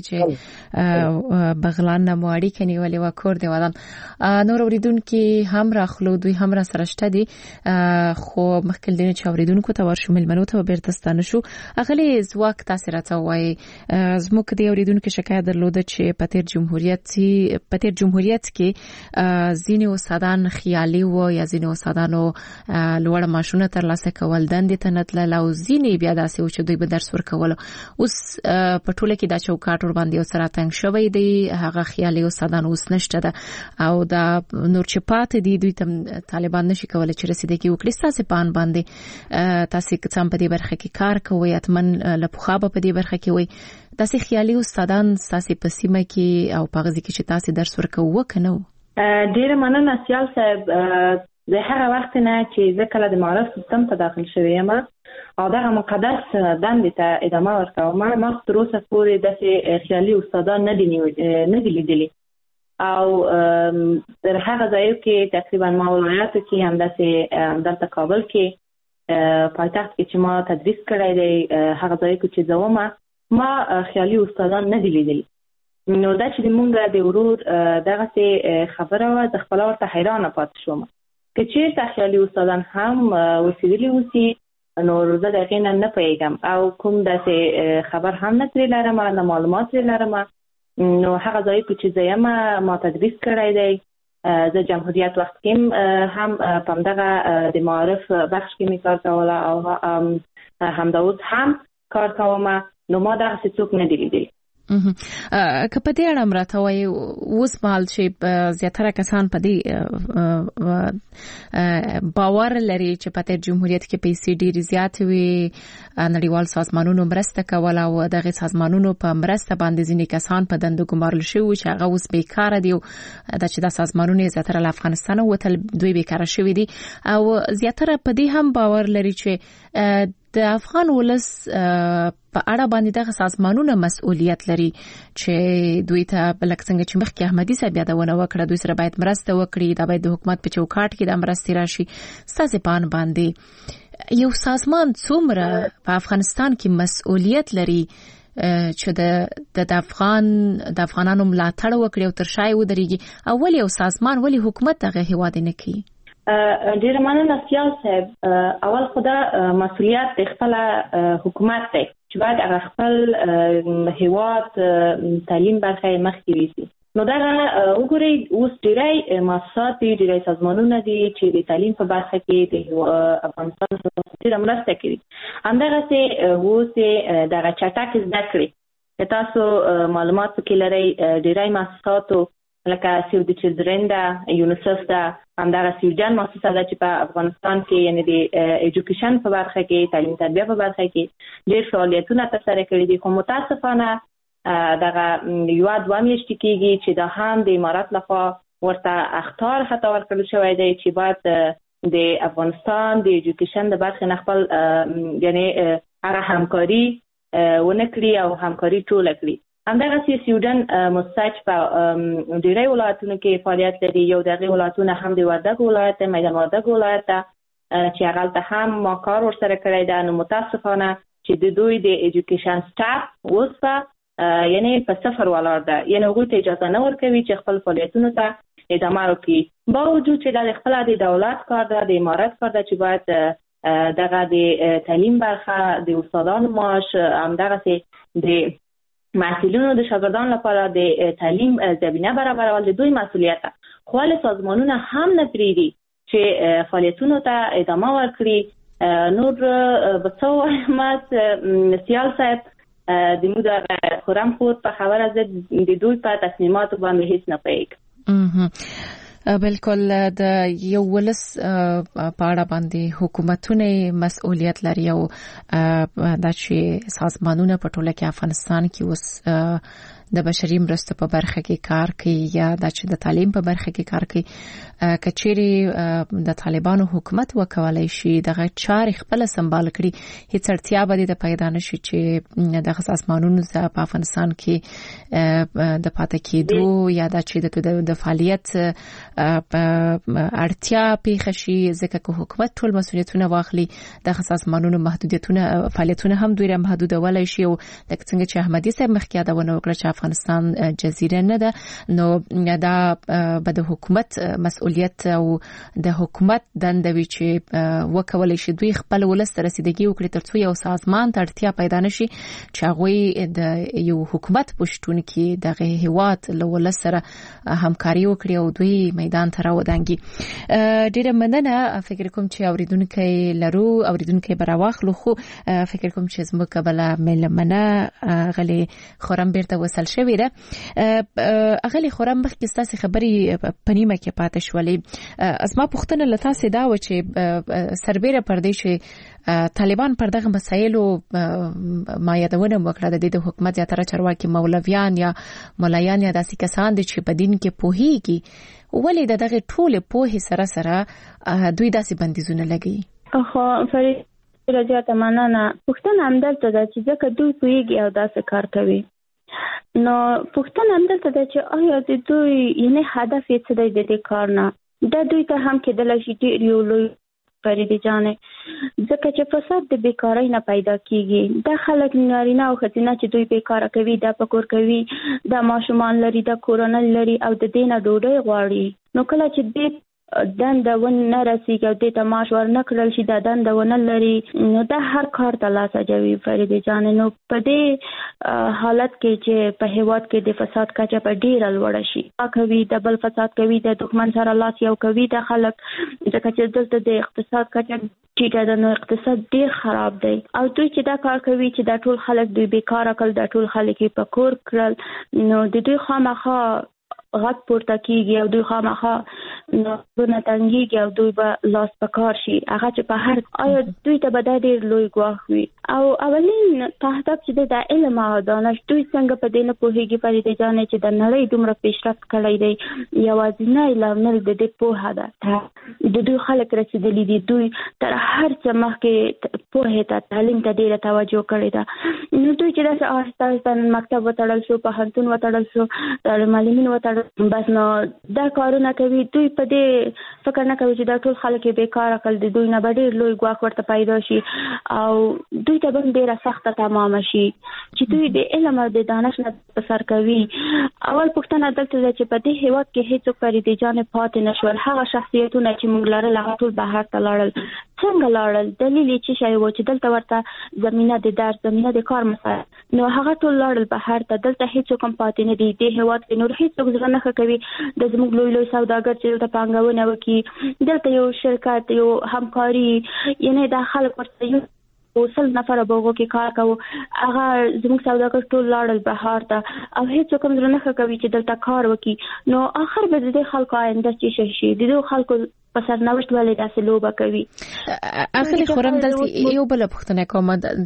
چې بغلان نه موړی کني ولې وا کور دی ودان نور اوریدونکو هم راخلو دوی هم را سرشته دي خو مخکې دین چې اوریدونکو ته ورشو ملمنو ته بیرتستانه شو اغلی زواک تاثیر راځوي زموږ دی اوریدونکو شکایت درلوده چې پاتیر جمهوریت پاتیر جمهوریت کې ځینې استادان خیالي و یا ځینې استادانو لوړ معاش شونه تر لاسه کول دند ته نتل او زینې بیا داسې و چې دوی به درس ورکول اوس په ټوله کې دا چوکاټ ور باندې سره تنګ شوی دی هغه خیالي استادان اوس نشته ده او دا نور چې پاتې دي دوی ته طالبان نشي کولای چې رسیدګي وکړي تاسو پان باندې تاسو کوم په دې برخه کې کار کوي اتمن لپخابه په دې برخه کې وي تاسو خیالي استادان تاسو په سیمه کې او په غزي کې چې تاسو درس ورکوو کنه
ډیر مننه سیال صاحب د هغه وخت نه چې زه کله د معرف سیستم ته داخل شوم یم او دا مقدس دندې ته ادامه ورکوم ما تر اوسه پورې د خیالي استادان نه دي نه دي لیدلي او در هغه ځای کې تقریبا ما ولایتو کې هم داسې دلته کابل کې پایتخت کې چې ما تدریس کړی دی هغه ځای کې چې زوم ما خیالي استادان نه دي لیدلي نو دا چې موږ د ورور دغه خبره و د خپل ورته حیرانه پاتې شوم که چیرته خیالي استادان هم وسیدلی وسی نو زه دغه نه پېږم او کوم داسې خبر هم نه ترې لرم نه معلومات ترې لرم نو هغه ځای کې چې زه یم ما تدریس کړی دی زه جمهوریت وخت کې هم په دغه د معارف بخش کې می کار کوله او همدا اوس هم کار کوم نو ما دغه څه څوک نه دی لیدلی
که په دې اړه راته وایي اوس مال چې زیاتره کسان په دې باور لري چې په جمهوریت کې پیسې ډېرې زیاتې وي نړیوال سازمانونو مرسته کوله او دغه سازمانونو په مرسته باندې ځینې کسان په دندو ګمارل شوي چې هغه اوس بیکاره دي دا چې د سازمانونو زیاتره له افغانستان وتل دوی بیکاره شوي دي او زیاتره په دې هم باور لري چې د افغان ولس په اړه باندې دغه سازمانونه مسؤلیت لري چې دوی ته بلک څنګه چې مخکې احمدي صاحب یادونه وکړه دوی سره باید مرسته وکړي دا باید د حکومت په چوکاټ کې د مرستې راشي ستاسو پان باندې یو سازمان څومره په افغانستان کې مسؤلیت لري چې د د افغان د افغانانو ملاتړ وکړي او تر شای ودرېږي اول یو سازمان ولی حکومت دغه هیواد نه کوي
ډیر مننه سیال صاحب اول خدا مسؤلیت د خپل حکومت دی چې باید هغه خپل هیواد تعلیم برخه مخکې ویسي نو دا وګورئ اوس ډیری مؤسسات دي ډیری سازمانونه دي چې د تعلیم په برخه کې د افغانستان سره مرسته کوي همدغه اوس دغه چټک زده کړې تاسو معلومات کې لرئ ډیری مؤسساتو لکه سیو د چلډرن دا یونیسف دا همدغه سیوجن مؤسسه ده چې په افغانستان کې یعنی د ایجوکیشن په برخه کې تعلیم تربیه په برخه کې ډېر فعالیتونه ترسره کړي دي خو متاسفانه دغه یو دوه میاشتې کېږي چې دا هم د امارات لخوا ورته اخطار حتی ورکړل شوی دی چې باید د افغانستان د ایجوکیشن د برخې نه خپل یعنی هغه همکاري ونه کړي او همکاري ټوله کړي همدغه سیوډن مستاج په ډیری ولایتونو کې فعالیت لري یو دغه ولایتونه هم د وردګ ولایت میدان وردګ ولایت چې هغه ته هم ما کار ورسره کړی دی نو متاسفانه چې د دوی د ایجوکیشن سټاف اوس په یعنی په صفر ولاړ ده، یعنی هغوی ته اجازه نه ورکوي چې خپل فعالیتونو ته ادامه وکړي، با وجود چې دا د خپل د دولت کار ده، د امارت کار ده چې باید دغه د تعلیم برخه د استادانو معاش همدغسې د محصلینو د شاګردانو لپاره د تعلیم زمینه برابرول د دوی مسؤلیت ده، خو ولې سازمانونه هم نه پرېږدي چې فعالیتونو ته ادامه ورکړي. نور به څه ووایم سیال صاحب د موږ د خرم خور په خبره زه د دوی په تصمیماتو باندې هیڅ نه پوهیږم.
بالکل د یو ولس په اړه باندې حکومتونه مسؤلیت لري او د چې سازمانونه په ټوله کې افغانستان کې اوس د بشري مرستو په برخه کې کار کوي یا د چې د تعلیم په برخه کې کار کوي، کچېری د طالبانو حکومت وکولای شي دغه چارې خپل سمبال کړي، هیڅ اړتیا به د پیدا نشي چې د سازمانونو په افغانستان کې د پاتې کېدو یا د چې د فعالیت اړتیا پیښ شي، ځکه چې حکومت ټول مسؤلیتونه واخلي د سازمانونو محدودیتونه فعالیتونه هم دوی محدودولای شي. او لکه څنګه چې احمدي صاحب مخکې دا ونه وکړه چې افغانستان جزیره نه ده، نو دا به د حکومت مسؤلیت او د حکومت دنده وي چې وکولای شي دوی خپل ولس ته رسیدګي وکړي ترڅو یو سازمان ته اړتیا پیدا نشي چې هغه د یو حکومت پښتون کې دغه هیواد له ولس سره همکاري وکړي او دوی میدان ته راودانګي. ډیره مننه، فکر کوم چې اوریدونکو لرو اوریدونکو براواخلو، خو فکر کوم چې زموږ قبل ملمنه غلي خورم بیرته وصل شوی ده. اغلی خورم مخکې ستاسو خبري پنیمه کې پاتې شولې، اسما پښتنه لتا سدا و چې سربېره پردې چې طالبان پر دغه مسایلو ما یادونه وکړه د حکومت زیاتره چارواکي مولویان یا مولایان یا داسې کسان دي چې په دین کې پوهیږي، ولې د دغه ټول پوهې سره سره دوی داسې بندیزونه لګي؟
خو فرید رضا مننه، پښتنه همدلته ده چې ځکه دوی پوهیږي او داسې کار کوي. نو پښتنه همدلته ده چې آیا د دوی یعنی هدف یې څه دی د دې کار نه؟ دا دوی ته هم کېدلی شي ډېر یو لوی فریدې جانې، ځکه چې فساد د بیکارۍ نه پیدا کیږي. دا خلک نارینه او ښځینه چې دوی بیکاره کوي، دا په کور کوي، دا ماشومان لري، دا کورنۍ لري او د دې نه ډوډۍ غواړي. نو کله چې دې دنده ونه رسیږي او دې ته معاش ورنه کړل شي، دا دنده ونه لري، نو دا هر کار ته لاس اچوي فریدې جانې. نو په دې حالت کې چې په هیواد کې د فساد کچه په ډیره لوړه شي، کوي د بل فساد کوي، د دښمن سره لاس یو کوي د خلک، ځکه چې دلته د اقتصاد کچه ټیټه ده، نو اقتصاد ډیر خراب دی. او دوی چې دا کار کوي چې دا ټول خلک دوی بیکاره کړل، دا ټول خلک په کور کړل، نو د دوی خامخا غږ پورته کیږي او دوی خامخا نو تنګیږي او دوی به لاس په کار شي. هغه چې په هر آیا دوی ته به دا ډېر لوی ګواښ وي. او اولین تهدف چې د علم او دانش دوی څنګه په دې نه پوهېږي فرید جانې چې د نړۍ دومره پیشرفت کړی دی، یوازینی لامل د دې پوهه ده. د دوی خلک رسېدلي دي، دوی تر هر څه مخکې پوهې ته تعلیم ته ډېره توجه کړې ده. نو دوی چې داسې آهسته آهسته مکتب وتړل شو، پوهنتون وتړل شو، طالب‌العلمین وتړل، بس نو دا کارونه کوي. دوی په دې فکر نه کوي چې دا ټول خلک بیکاره کړل، د دوی نه به ډېر لوی ګواښ ورته پیدا شي او دوی ته به ډېره سخته تمامه شي چې دوی د علم او د دانش نه په سر کوي. اول پوښتنه دلته ده چې په دې هېواد کې هېڅوک فریدې جانې پاتې نه شول. هغه شخصیتونه چې موږ لرل هغه ټول بهر ته لاړل. څنګه لاړل؟ دلیل یې څه شی و چې دلته ورته زمینه د درس، زمینه د کار مسایل، نو هغه ټول لاړل بهر ته. دلته هېڅوک هم پاتې نه دي. دې هېواد کې نور هېڅوک زړه نه ښه کوي د زموږ لوی لوی سوداګر چې دلته پانګونه وکړي، دلته یو شرکت، یو همکاري، یعنی دا خلک ورته یو وصل نفر بوغو کې کار کوو، هغه زموږ سوداګر ټول لاړل بهر ته او هېڅوک هم زړه نه ښه کوي چې دلته کار وکړي. نو آخر به د دې خلکو آینده څه شي؟ د دې خلکو په سرنوشت ولې داسې لوبه کوي؟
اخلي خورم دلته یو بل پوښتنه کوم،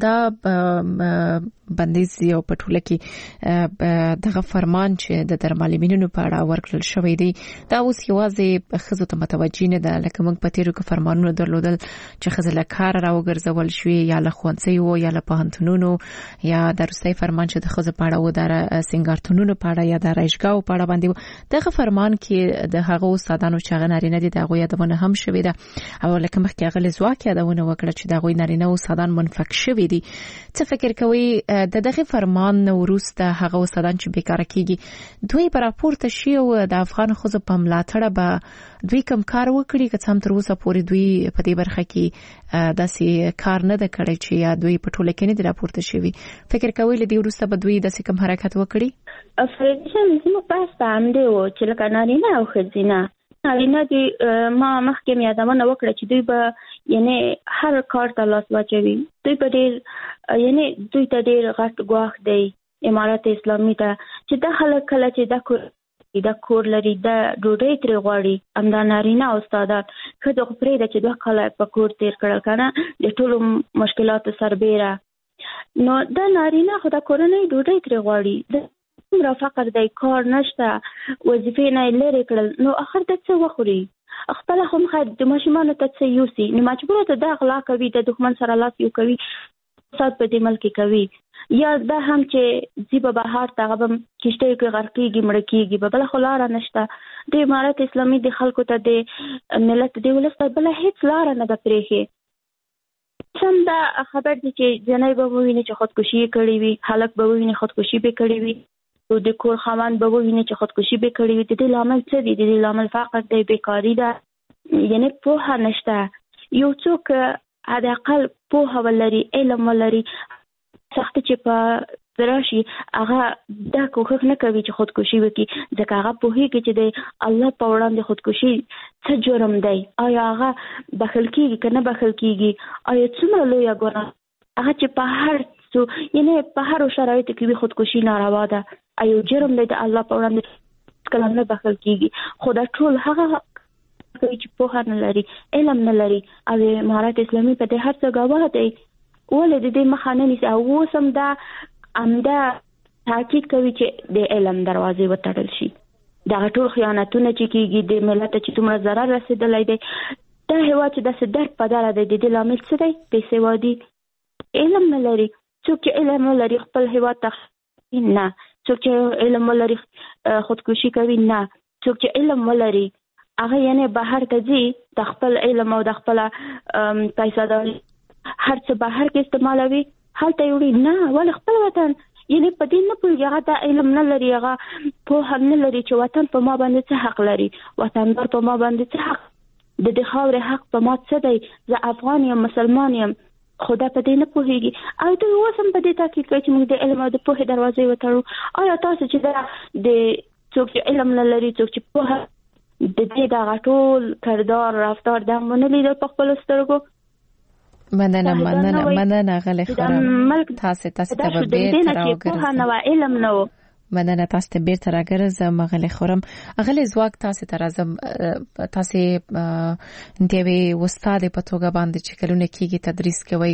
دا بندیز یو په ټوله کې دغه فرمان چې د درملمینونو په اړه ورکړل شوی دی، دا اوس یوازې ښځو ته متوجه نه ده. لکه موږ په تیرو کې فرمانونه درلودل چې ښځې له کاره راوګرځول شوې، یا له ښوونځیو یا له پوهنتونونو، یا د وروستی فرمان چې د ښځو په اړه و د سینګارتونونو په اړه یا د رایشګاو په اړه باندې و. دغه فرمان کې د هغو استادانو چې هغه نارینه دي د هغوی یادونه هم شوې ده او لکه مخکې هغه ځواک یادونه وکړه چې د غوي نارینه استادان منفک شوي دي. څه فکر کوي د دغه فرمان وروسته هغه استادان چې بیکاره کیږي دوی پر راپورته شي او د افغان ښځو په ملاتړ به دوی کوم کار وکړي که څم تر اوسه پورې دوی په دې برخه کې داسې کار نه ده کړی چې یا دوی په ټوله کې نه دي راپورته شوي؟ فکر کوي له دې وروسته به دوی داسې کوم حرکت وکړي؟
افریقا زموږ بحث په همدې و چې لکه نارینه او ښځینه نارینه دي ما مخکې مې یادونه وکړه چې دوی به یعنی هر کار ته لاس واچوي. دوی به ډېر یعنی دوی ته ډېر غټ ګواښ دی امارت اسلامي ته چې دا خلک کله چې دا کور دا کور لري دا ډوډۍ ترې غواړي همدا نارینه او استادان ښځو خو پرېږده چې دوه کاله په کور تېر کړل که نه د ټولو مشکلاتو سربیره نو دا نارینه خو دا کورنۍ ډوډۍ ترې غواړي څومره فقر دی کار نشته وظیفې نه یې لرې کړل نو اخر ته څه وخوري خپله خو مخه د ماشومانو ته څه یوسي نو مجبوره ته دا غلا کوي د دښمن سره لاس یو کوي فساد په دې ملک کې کوي یا دا هم چې ځي به بهر ته هغه به کښتیو کې غرق کېږي مړه کېږي به بله خو لاره نشته د امارت اسلامي د خلکو ته د ملت د ولس ته بله هېڅ لاره نه ده پرېښې. سم دا خبر دی چې جنۍ به وویني چې خودکشي یې کړې وي هلک به وویني خودکشي به کړې وي د کور خاوند به وویني چې خودکشي به کړې وي. د دې لامل څه دی؟ د دې لامل فقر دی بیکاري ده یعنی پوهه نشته. یو څوک حداقل پوهه ولري علم ولري سخت چې په راشي هغه دا کوښښ نه کوي چې خودکشي وکړي ځکه هغه پوهېږي چې د الله په وړاندې خودکشي څه جرم دی آیا هغه بخښل کېږي که نه بخښل کېږي آیا څومره لویه ګناه هغه چې په هر څو یعنی په هرو شرایطو کې وي خودکشي ناروا ده ایو جرم دی د الله په وړاندې کله نه بخښل کېږي خو دا ټول هغه کوي چې پوهه نه لري علم نه لري او امارت اسلامي په دې هر څه ګواه دی ولې د دې مخه نه نیسي او اوس هم دا همدا تاکید کوي چې د علم دروازې وتړل شي. دغه ټول خیانتونه چې کېږي د ملت ته چې څومره ضرر رسېدلی دی دا هېواد چې داسې درد په دره دی د دې لامل څه دی؟ بېسوادي علم نه لري. څوک چې علم ولري خپل هېواد ته نه څوک چې علم ولري خودکشي کوي نه څوک چې علم ولري هغه یعنې بهر ته ځي د خپل علم او د خپله پیسهداري هر څه بهر کې استعمالوي هلته یې وړي نه ولې خپل وطن یعنې په دې نه پوهېږي هغه دا علم نه لري هغه پوهه نه لري چې وطن په ما باندې څه حق لري وطندار په ما باندې څه حق د دې خاورې حق په ما څه دی زه افغان یم مسلمان یم خو دا په دې نه پوهېږي او دوی اوس هم په دې تاکید کوي چې موږ د علم او د پوهې دروازې وتړو. آیا تاسو چې دا د څوک چې علم نه لري څوک چې پوهه د دې دغه ټول کردار رفتار دا ونه لیدل په خپلو سترګو؟
مننه مننه مننه غلی خورم تاسو تاسو ته به بیرته راوګرځم مننه تاسو ته بیرته راګرځم غلی خورم غلی زواک تاسو ته راځم تاسو د وی استاد په توګه باندې چې کلونه کېږي تدریس کوي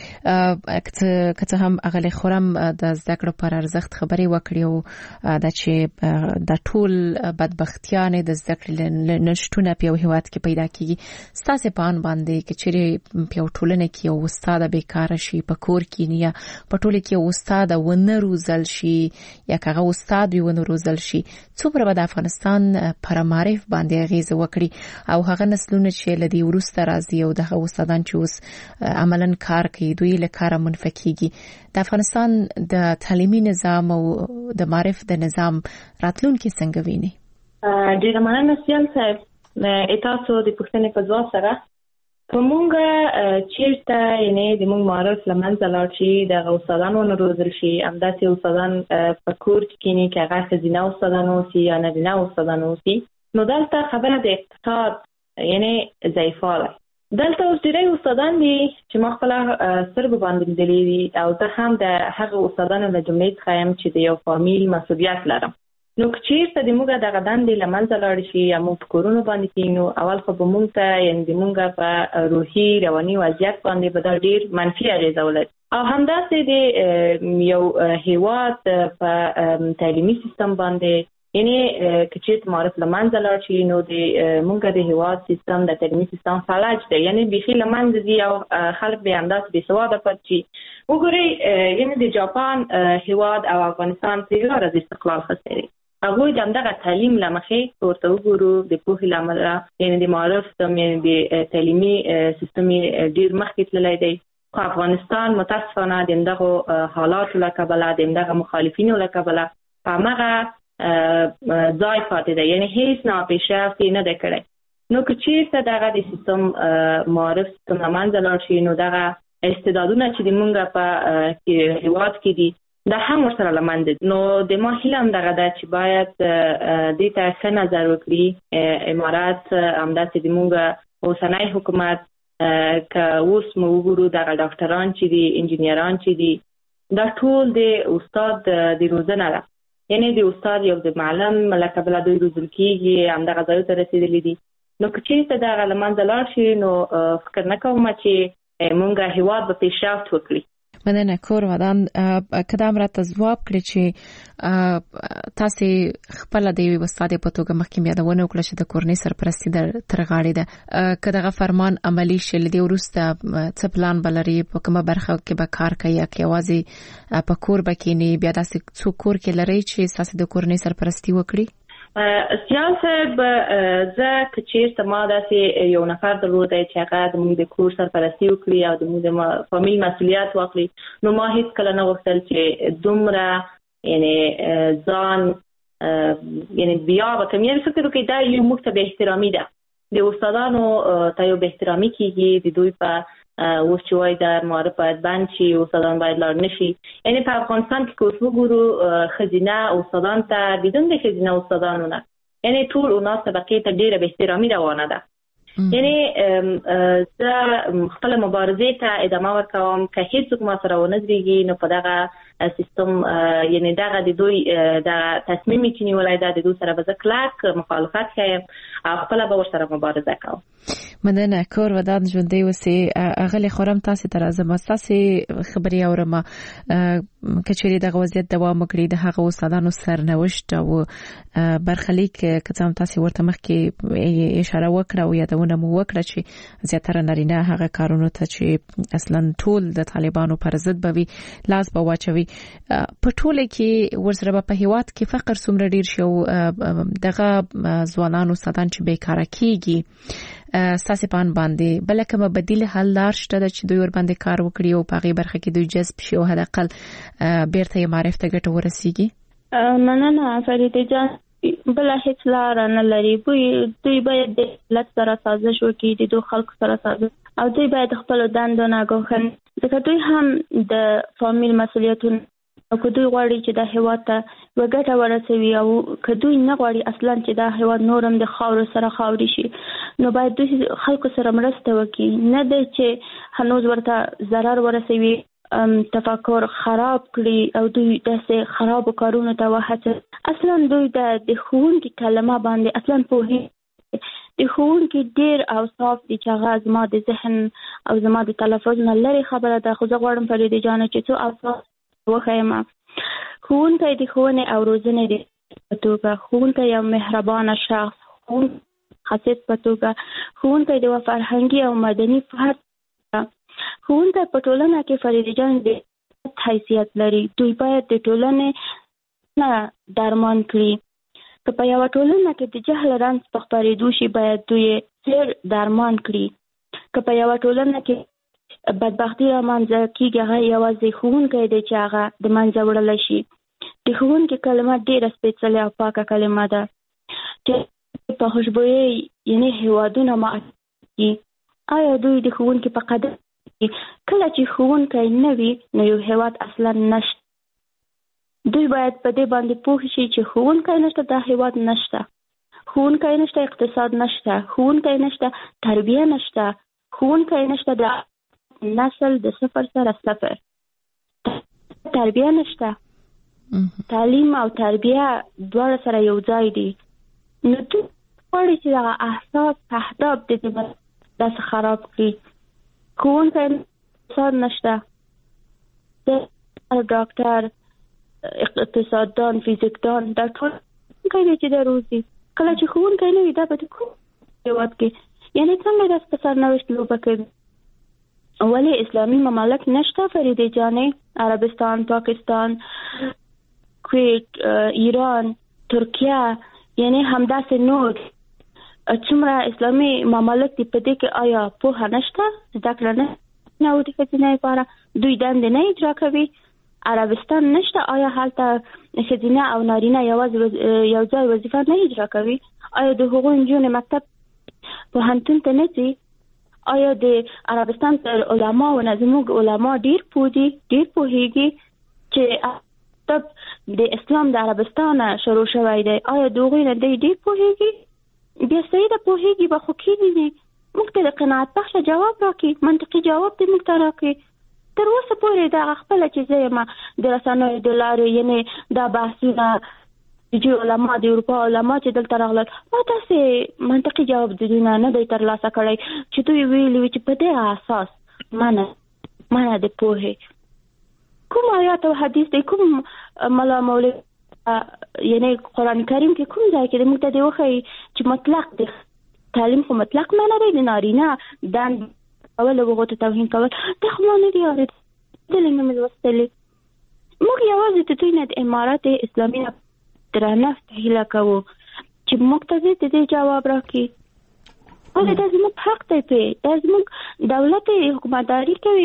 کته هم غلی خورم د زده کړو پر ارزښت خبري وکړي او د چې د ټول بدبختیانه د زده کړې نشټونه په هیواد کې پیدا کیږي تاسو په ان باندې کې چې په ټولنه کې یو استاد بیکاره شي په کور کې نه په ټوله کې استاد ونه روزل شي یا کغه استاد ونه روزل شي څومره به د افغانستان پر معرف باندې غیز وکړي او هغه نسلونه چې لدی ورسته راځي او دغه استادان چې اوس عملاً کار کوي دوی له کار منفکیږي د افغانستان د تعلیمي نظام او د معرف د نظام راتلونکي څنګه ویني؟
ډیره مننه سیال صاحب تاسو د پوښتنې په ځواب سره کومه چیرته یعنی د موږ معرف لمنځه لاړ شي د استادانو نه روزل شي همداسې استادان په کور کې کینی چې هغه ښځینه استادان اوسي یا نارینه استادان اوسي نو دلته خبره د اقتصاد یعنی ضعیفوالی دلته اوس ډېری استادان دي چې ما خپله سترګو باندې لیدلي دي او زه هم د هغه استادانو له جملې څخه یم چې د یو فامیل مسؤلیت لرم. نو چیرته د موږ دغه دندې له منځه لاړې شي یا موږ په کورونو باندې کینو اول خو به موږ ته یعنې د موږ په روحي رواني وضعیت باندې به دا ډېر منفي اغېزه ولري او همداسې د یو هېواد په تعلیمي سیستم باندې یعنی که چیرته معرف له منځه لاړ شي نو د موږ د هېواد سیستم د تعلیمي سیستم فلج دی یعنې بیخي له منځه ځي او خلک بیا همداسې بېسواده پاتې شي. وګورئ یعنې د جاپان هېواد او افغانستان څلور ورځې استقلال اخیستی دی هغه د همدغه تعلیم لمخې ورته وګورو د پوهې لامل یعنی د معارف سیستم یعنی د تعلیمي سیستم ډیر مخکې تللی دی. خو افغانستان متاسفانه د همدغه حالاتو له کبله د همدغه مخالفینو له کبله په همغه ځای پاتې دی، یعنی هیڅ ناپیشرفت یې نه دی کړی. نو که چېرته دغه د سیستم معارف سیستم له منځه لاړ شي نو دغه استعدادونه چې د مونږ په هیواد کې دي دا هم ورسره له منځه. نو د ما هیله همدغه ده چې باید دې ته ښه نظر وکړي امارات، همداسې د مونږ اوسنی حکومت که اوس مو وګورو دغه ډاکټران چې دي، انجینران چې دي، دا ټول د استاد د روزنه ده، یعنی د استاد یو د معلم له کبله دوی روزل کېږي، همدغه ځایو ته رسېدلي دي. نو که چېرته دغه له منځه لاړ شي نو فکر نه کوم چې مونږ هیواد به پیشرفت وکړي.
مننه کور ودان که دا راته ځواب کړي چې تاسې خپله د یوې استادې په توګه مخکې یادونه وکړه چې د کورنۍ سرپرستي تر غاړې ده، که دغه فرمان عملي شي له دې وروسته څه پلان به لري، په کومه برخه کې به کار کوي، یا که یوازې په کور به کښېني، بیا داسې څوک کور کې لرئ چې ستاسې د کورنۍ سرپرستي وکړي؟
سیال صاحب زه که چېرته ما داسې یو نفر درلودی چې هغه زموږ د کور سرپرستي وکړي او زموږ د فامیل مسؤلیت واخلي، نو ما هیڅ کله نه غوښتل چې دومره یعنی ځان یعنی بیا به کوم یعنی فکر وکړي دا یو موږ ته بې احترامي ده، د استادانو ته یو بې احترامي کېږي، د دوی په اوس چې وایي د معارف باید بند شي، استادان باید لاړ نه شي. یعنی په افغانستان کې که اوس وګورو ښځینه استادان ته بدون د ښځینه استادانو نه یعنی ټول اوناس طبقې ته ډېره بې احترامي روانه ده. یعنی زه خپله مبارزې ته ادامه ورکوم، که هېڅوک ما سره ونه درېږي نو په دغه سیستم یعنی دغه د دوی دغه تصمیم چې نیولی ده د دوی سره به زه کلک مخالفت ښیم او خپله به ورسره مبارزه کوم.
مننه کور ودان ژوندی اوسې. اغلې خورم تاسې ته راځم، ستاسې خبرې اورم که چېرې دغه وضعیت دوام وکړي د هغه استادانو سرنوشت او برخلیک که څه هم تاسې ورته مخکې اشاره وکړه او یادونه مو وکړه چې زیاتره نارینه هغه کارونو ته چې اصلا ټول د طالبانو پر ضد به وي لاس به واچوي، په ټوله کې ورسره به په هیواد کې فقر څومره ډېر شي او دغه ځوانان استادان چې بیکاره کېږي ستاسې په ان باندې بله کومه بدیل حل لار شته ده چې دوی ورباندې کار وکړي او په هغې برخه کې دوی جذب شي او حداقل بیرته یې معرف ته ګټه ورسیږي؟
مننه فریده جان، بله هیڅ لاره نه لري. دوی باید د دولت سره سازش وکړي، د دوی خلکو سره سازش، او دوی باید خپلو دندو نه ګوښن، ځکه دوی هم د فامیل مسؤلیتونه او که دوی غواړي چې دا هیواد ته یوه ګټه ورسوي او که دوی نه غواړي اصلا چې دا هیواد نور هم د خاورو سره خاوري شي نو باید دوی خلکو سره مرسته وکړي، نه دی چې هنوز ورته ضرر ورسوي، تفکر خراب کړي او دوی داسې خرابو کارونو ته وهڅوي. اصلا دوی د ښوونکي کلمه باندې اصلا پوهېږي، د ښوونکي ډېر اوصاف دي چې هغه زما د ذهن او زما د تلفظ نه لرې خبره ده، خو زه غواړم فریدې جانه چې څو اوصاف وښیم. ښوونکی د ښوونې او روزنې د په توګه، ښوونکی یو مهربانه شخص، ښوونکی خصیص په توګه، ښوونکی د یوه فرهنګي او مدني فرد، ښوونکی په ټولنه کې فریدې جان د حیثیت لري. دوی باید د ټولنې نه درمان کړي، که په یوه ټولنه کې د جهل رنځ په خپرېدو شي باید دوی ژر درمان کړي، که په یوه ټولنه کې بدبختي رامنځته کېږي هغه یوازې ښوونکی دی چې هغه د منځه وړلی شي. د ښوونکي کلمه ډېره سپېڅلې او پاکه کلمه ده چې په خوشبویۍ یعنې هېوادونه معرفي. آیا دوی د ښوونکي په قدر کله چې ښوونکی نه وي نو یو هېواد اصلا نشته. دوی باید په دې باندې پوه شي چې ښوونکی نشته دا هېواد نشته، ښوونکی نشته اقتصاد نشته، ښوونکی نشته تربیه نشته، ښوونکی نشته د نسل د صفر سره صفر، تربیه نشته، تعلیم او تربیه دواړه سره یو ځای دي. نو دوی غواړي چې دغه احساس اهداف د دې داسې خراب کړي. ښوونکی اقتصاد نشته، ډاکټر، اقتصاددان، فیزیکدان، دا ټول ښوونکی دی چې دا روزي. کله چې ښوونکی نه وي دا به د کوم هېواد کې یعنې څنګه داسې په سرنوشت لوبه کوي؟ ولی اسلامی ممالک نشته فریدې جانې؟ عربستان، پاکستان، کویت، ایران، ترکیه یعنی همداسې نور څومره اسلامي ممالک دي په دې کې آیا پوهه نشته زده کړه نه نه د ښځینه لپاره دوی دندې نه اجرا کوي عربستان نشته آیا هلته ښځینه او نارینه یوازې یو ځای وظیفه نه اجرا کوي آیا د هغوی نجونې مکتب پوهنتون ته نه ځي آیا د عربستان علما او زموږ علما ډیر پوه دي ډیر پوهیږي چې تب د اسلام د عربستان شروع شوی دی آیا دوی نه دی ډیر پوهیږي بیا سیده پوهیږي به خو کېږي موږ ته د قناعت بخشه جواب راکړي منطقي جواب دې موږ ته راکړي تر اوسه پورې دا خپله چې زه یم د رسنیو د لارې یعنې دا بحثونه چې علما د اروپا علما چې دلته راغلل ما داسې منطقي جواب د دوی نه نه دی ترلاسه کړی چې دوی ویلي وي چې په دې اساس منه منه د پوهې کوم آیات او حدیث دی کوم ملا مولوي یعنی قرآن کریم کې کوم ځای کې موږ ته دی وښایي چې مطلق دی تعلیم خو مطلق نه لري د نارینه دند کول او هغو ته توهین کول دا خو ما نه دي اورېدلي نه مې لوستلي موږ یوازې د دوی نه د امارت اسلامي درنښت هیله کوو چې موږ ته د دې جواب راکړي ولې دا زموږ حق دی پې دا زموږ دولت حکومتداري کوي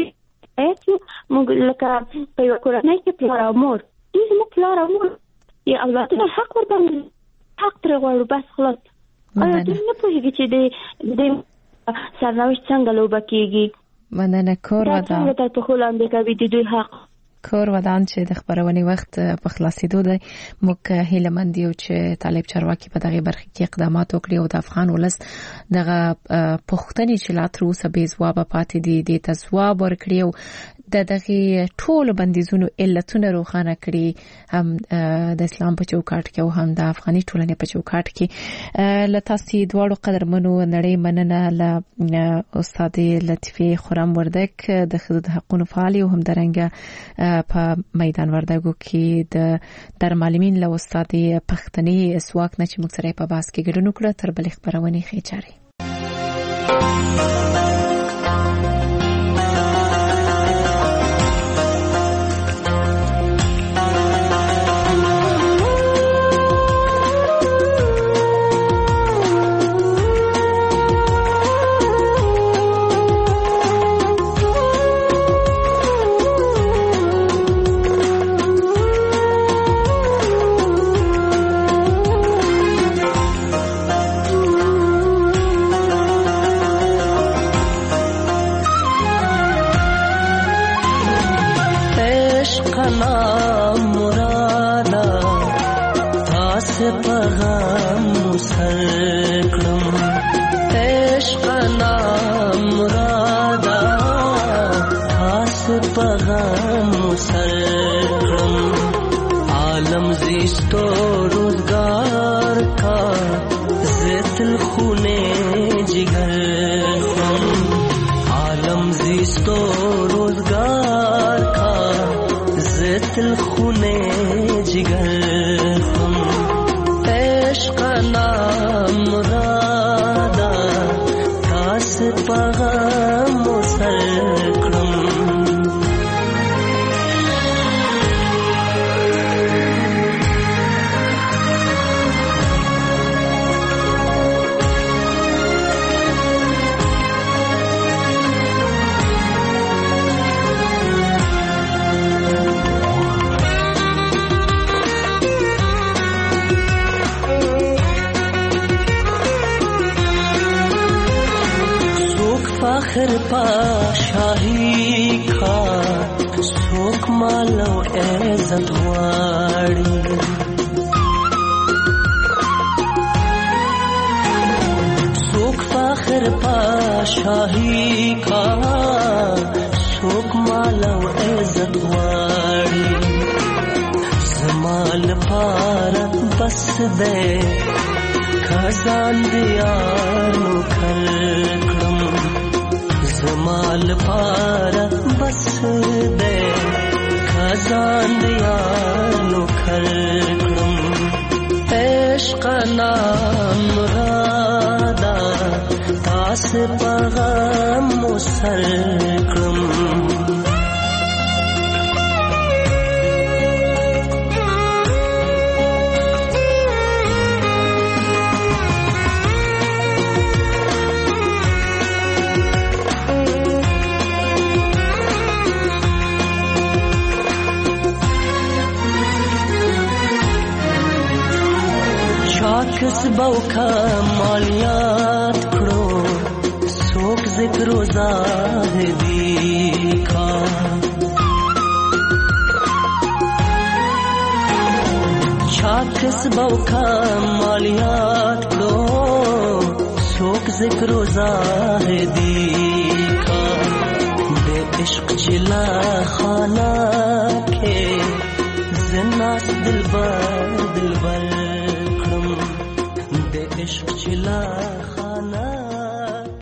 موږ لکه په یوه کورنۍ کې پلار او مور دوی زموږ پلار او مور یا اولادونه حق ورباندې حق ترې غواړو بس خلاص آیا دوی نه پوهېږي چې د سرنوشت څنګه لوبه کېږي
مننه کور ودان
دا څنګه تر پښو لاندې کوي د دوی حق
کور ودان چې د خبرونې وخت په خلاصېدو دی موږ هیله مند یو چې طالب چارواکي په دغه برخه کې اقدامات وکړي او د افغان ولس دغه پوښتنې چې لا تر اوسه بې ځوابه پاتې دي دې ته ځواب ورکړي او د دغه ټولو بندیزونو علتونه روښانه کړي هم د اسلام په چوکاټ کې او هم د افغاني ټولنې په چوکاټ کې له تاسو دواړو قدرمنو نړۍ مننه له استاد لطیفه خرم وردک د ښځو د حقوقو فعال او هم درنګه په میدان وردګو کې د درمالمین له استاد پښتني سواک نه چې موږ سره په باس کې ګډون وکړه تر بل خبرونه خېچاري
بوکا مالیات کړو څوک ذکر و زاهدی کا چاکس بوکا مالیات کړو څوک ذکر و زاهدی کا د عشق چلا خانه کې زناس دلبر دلبر عشق چلا خانه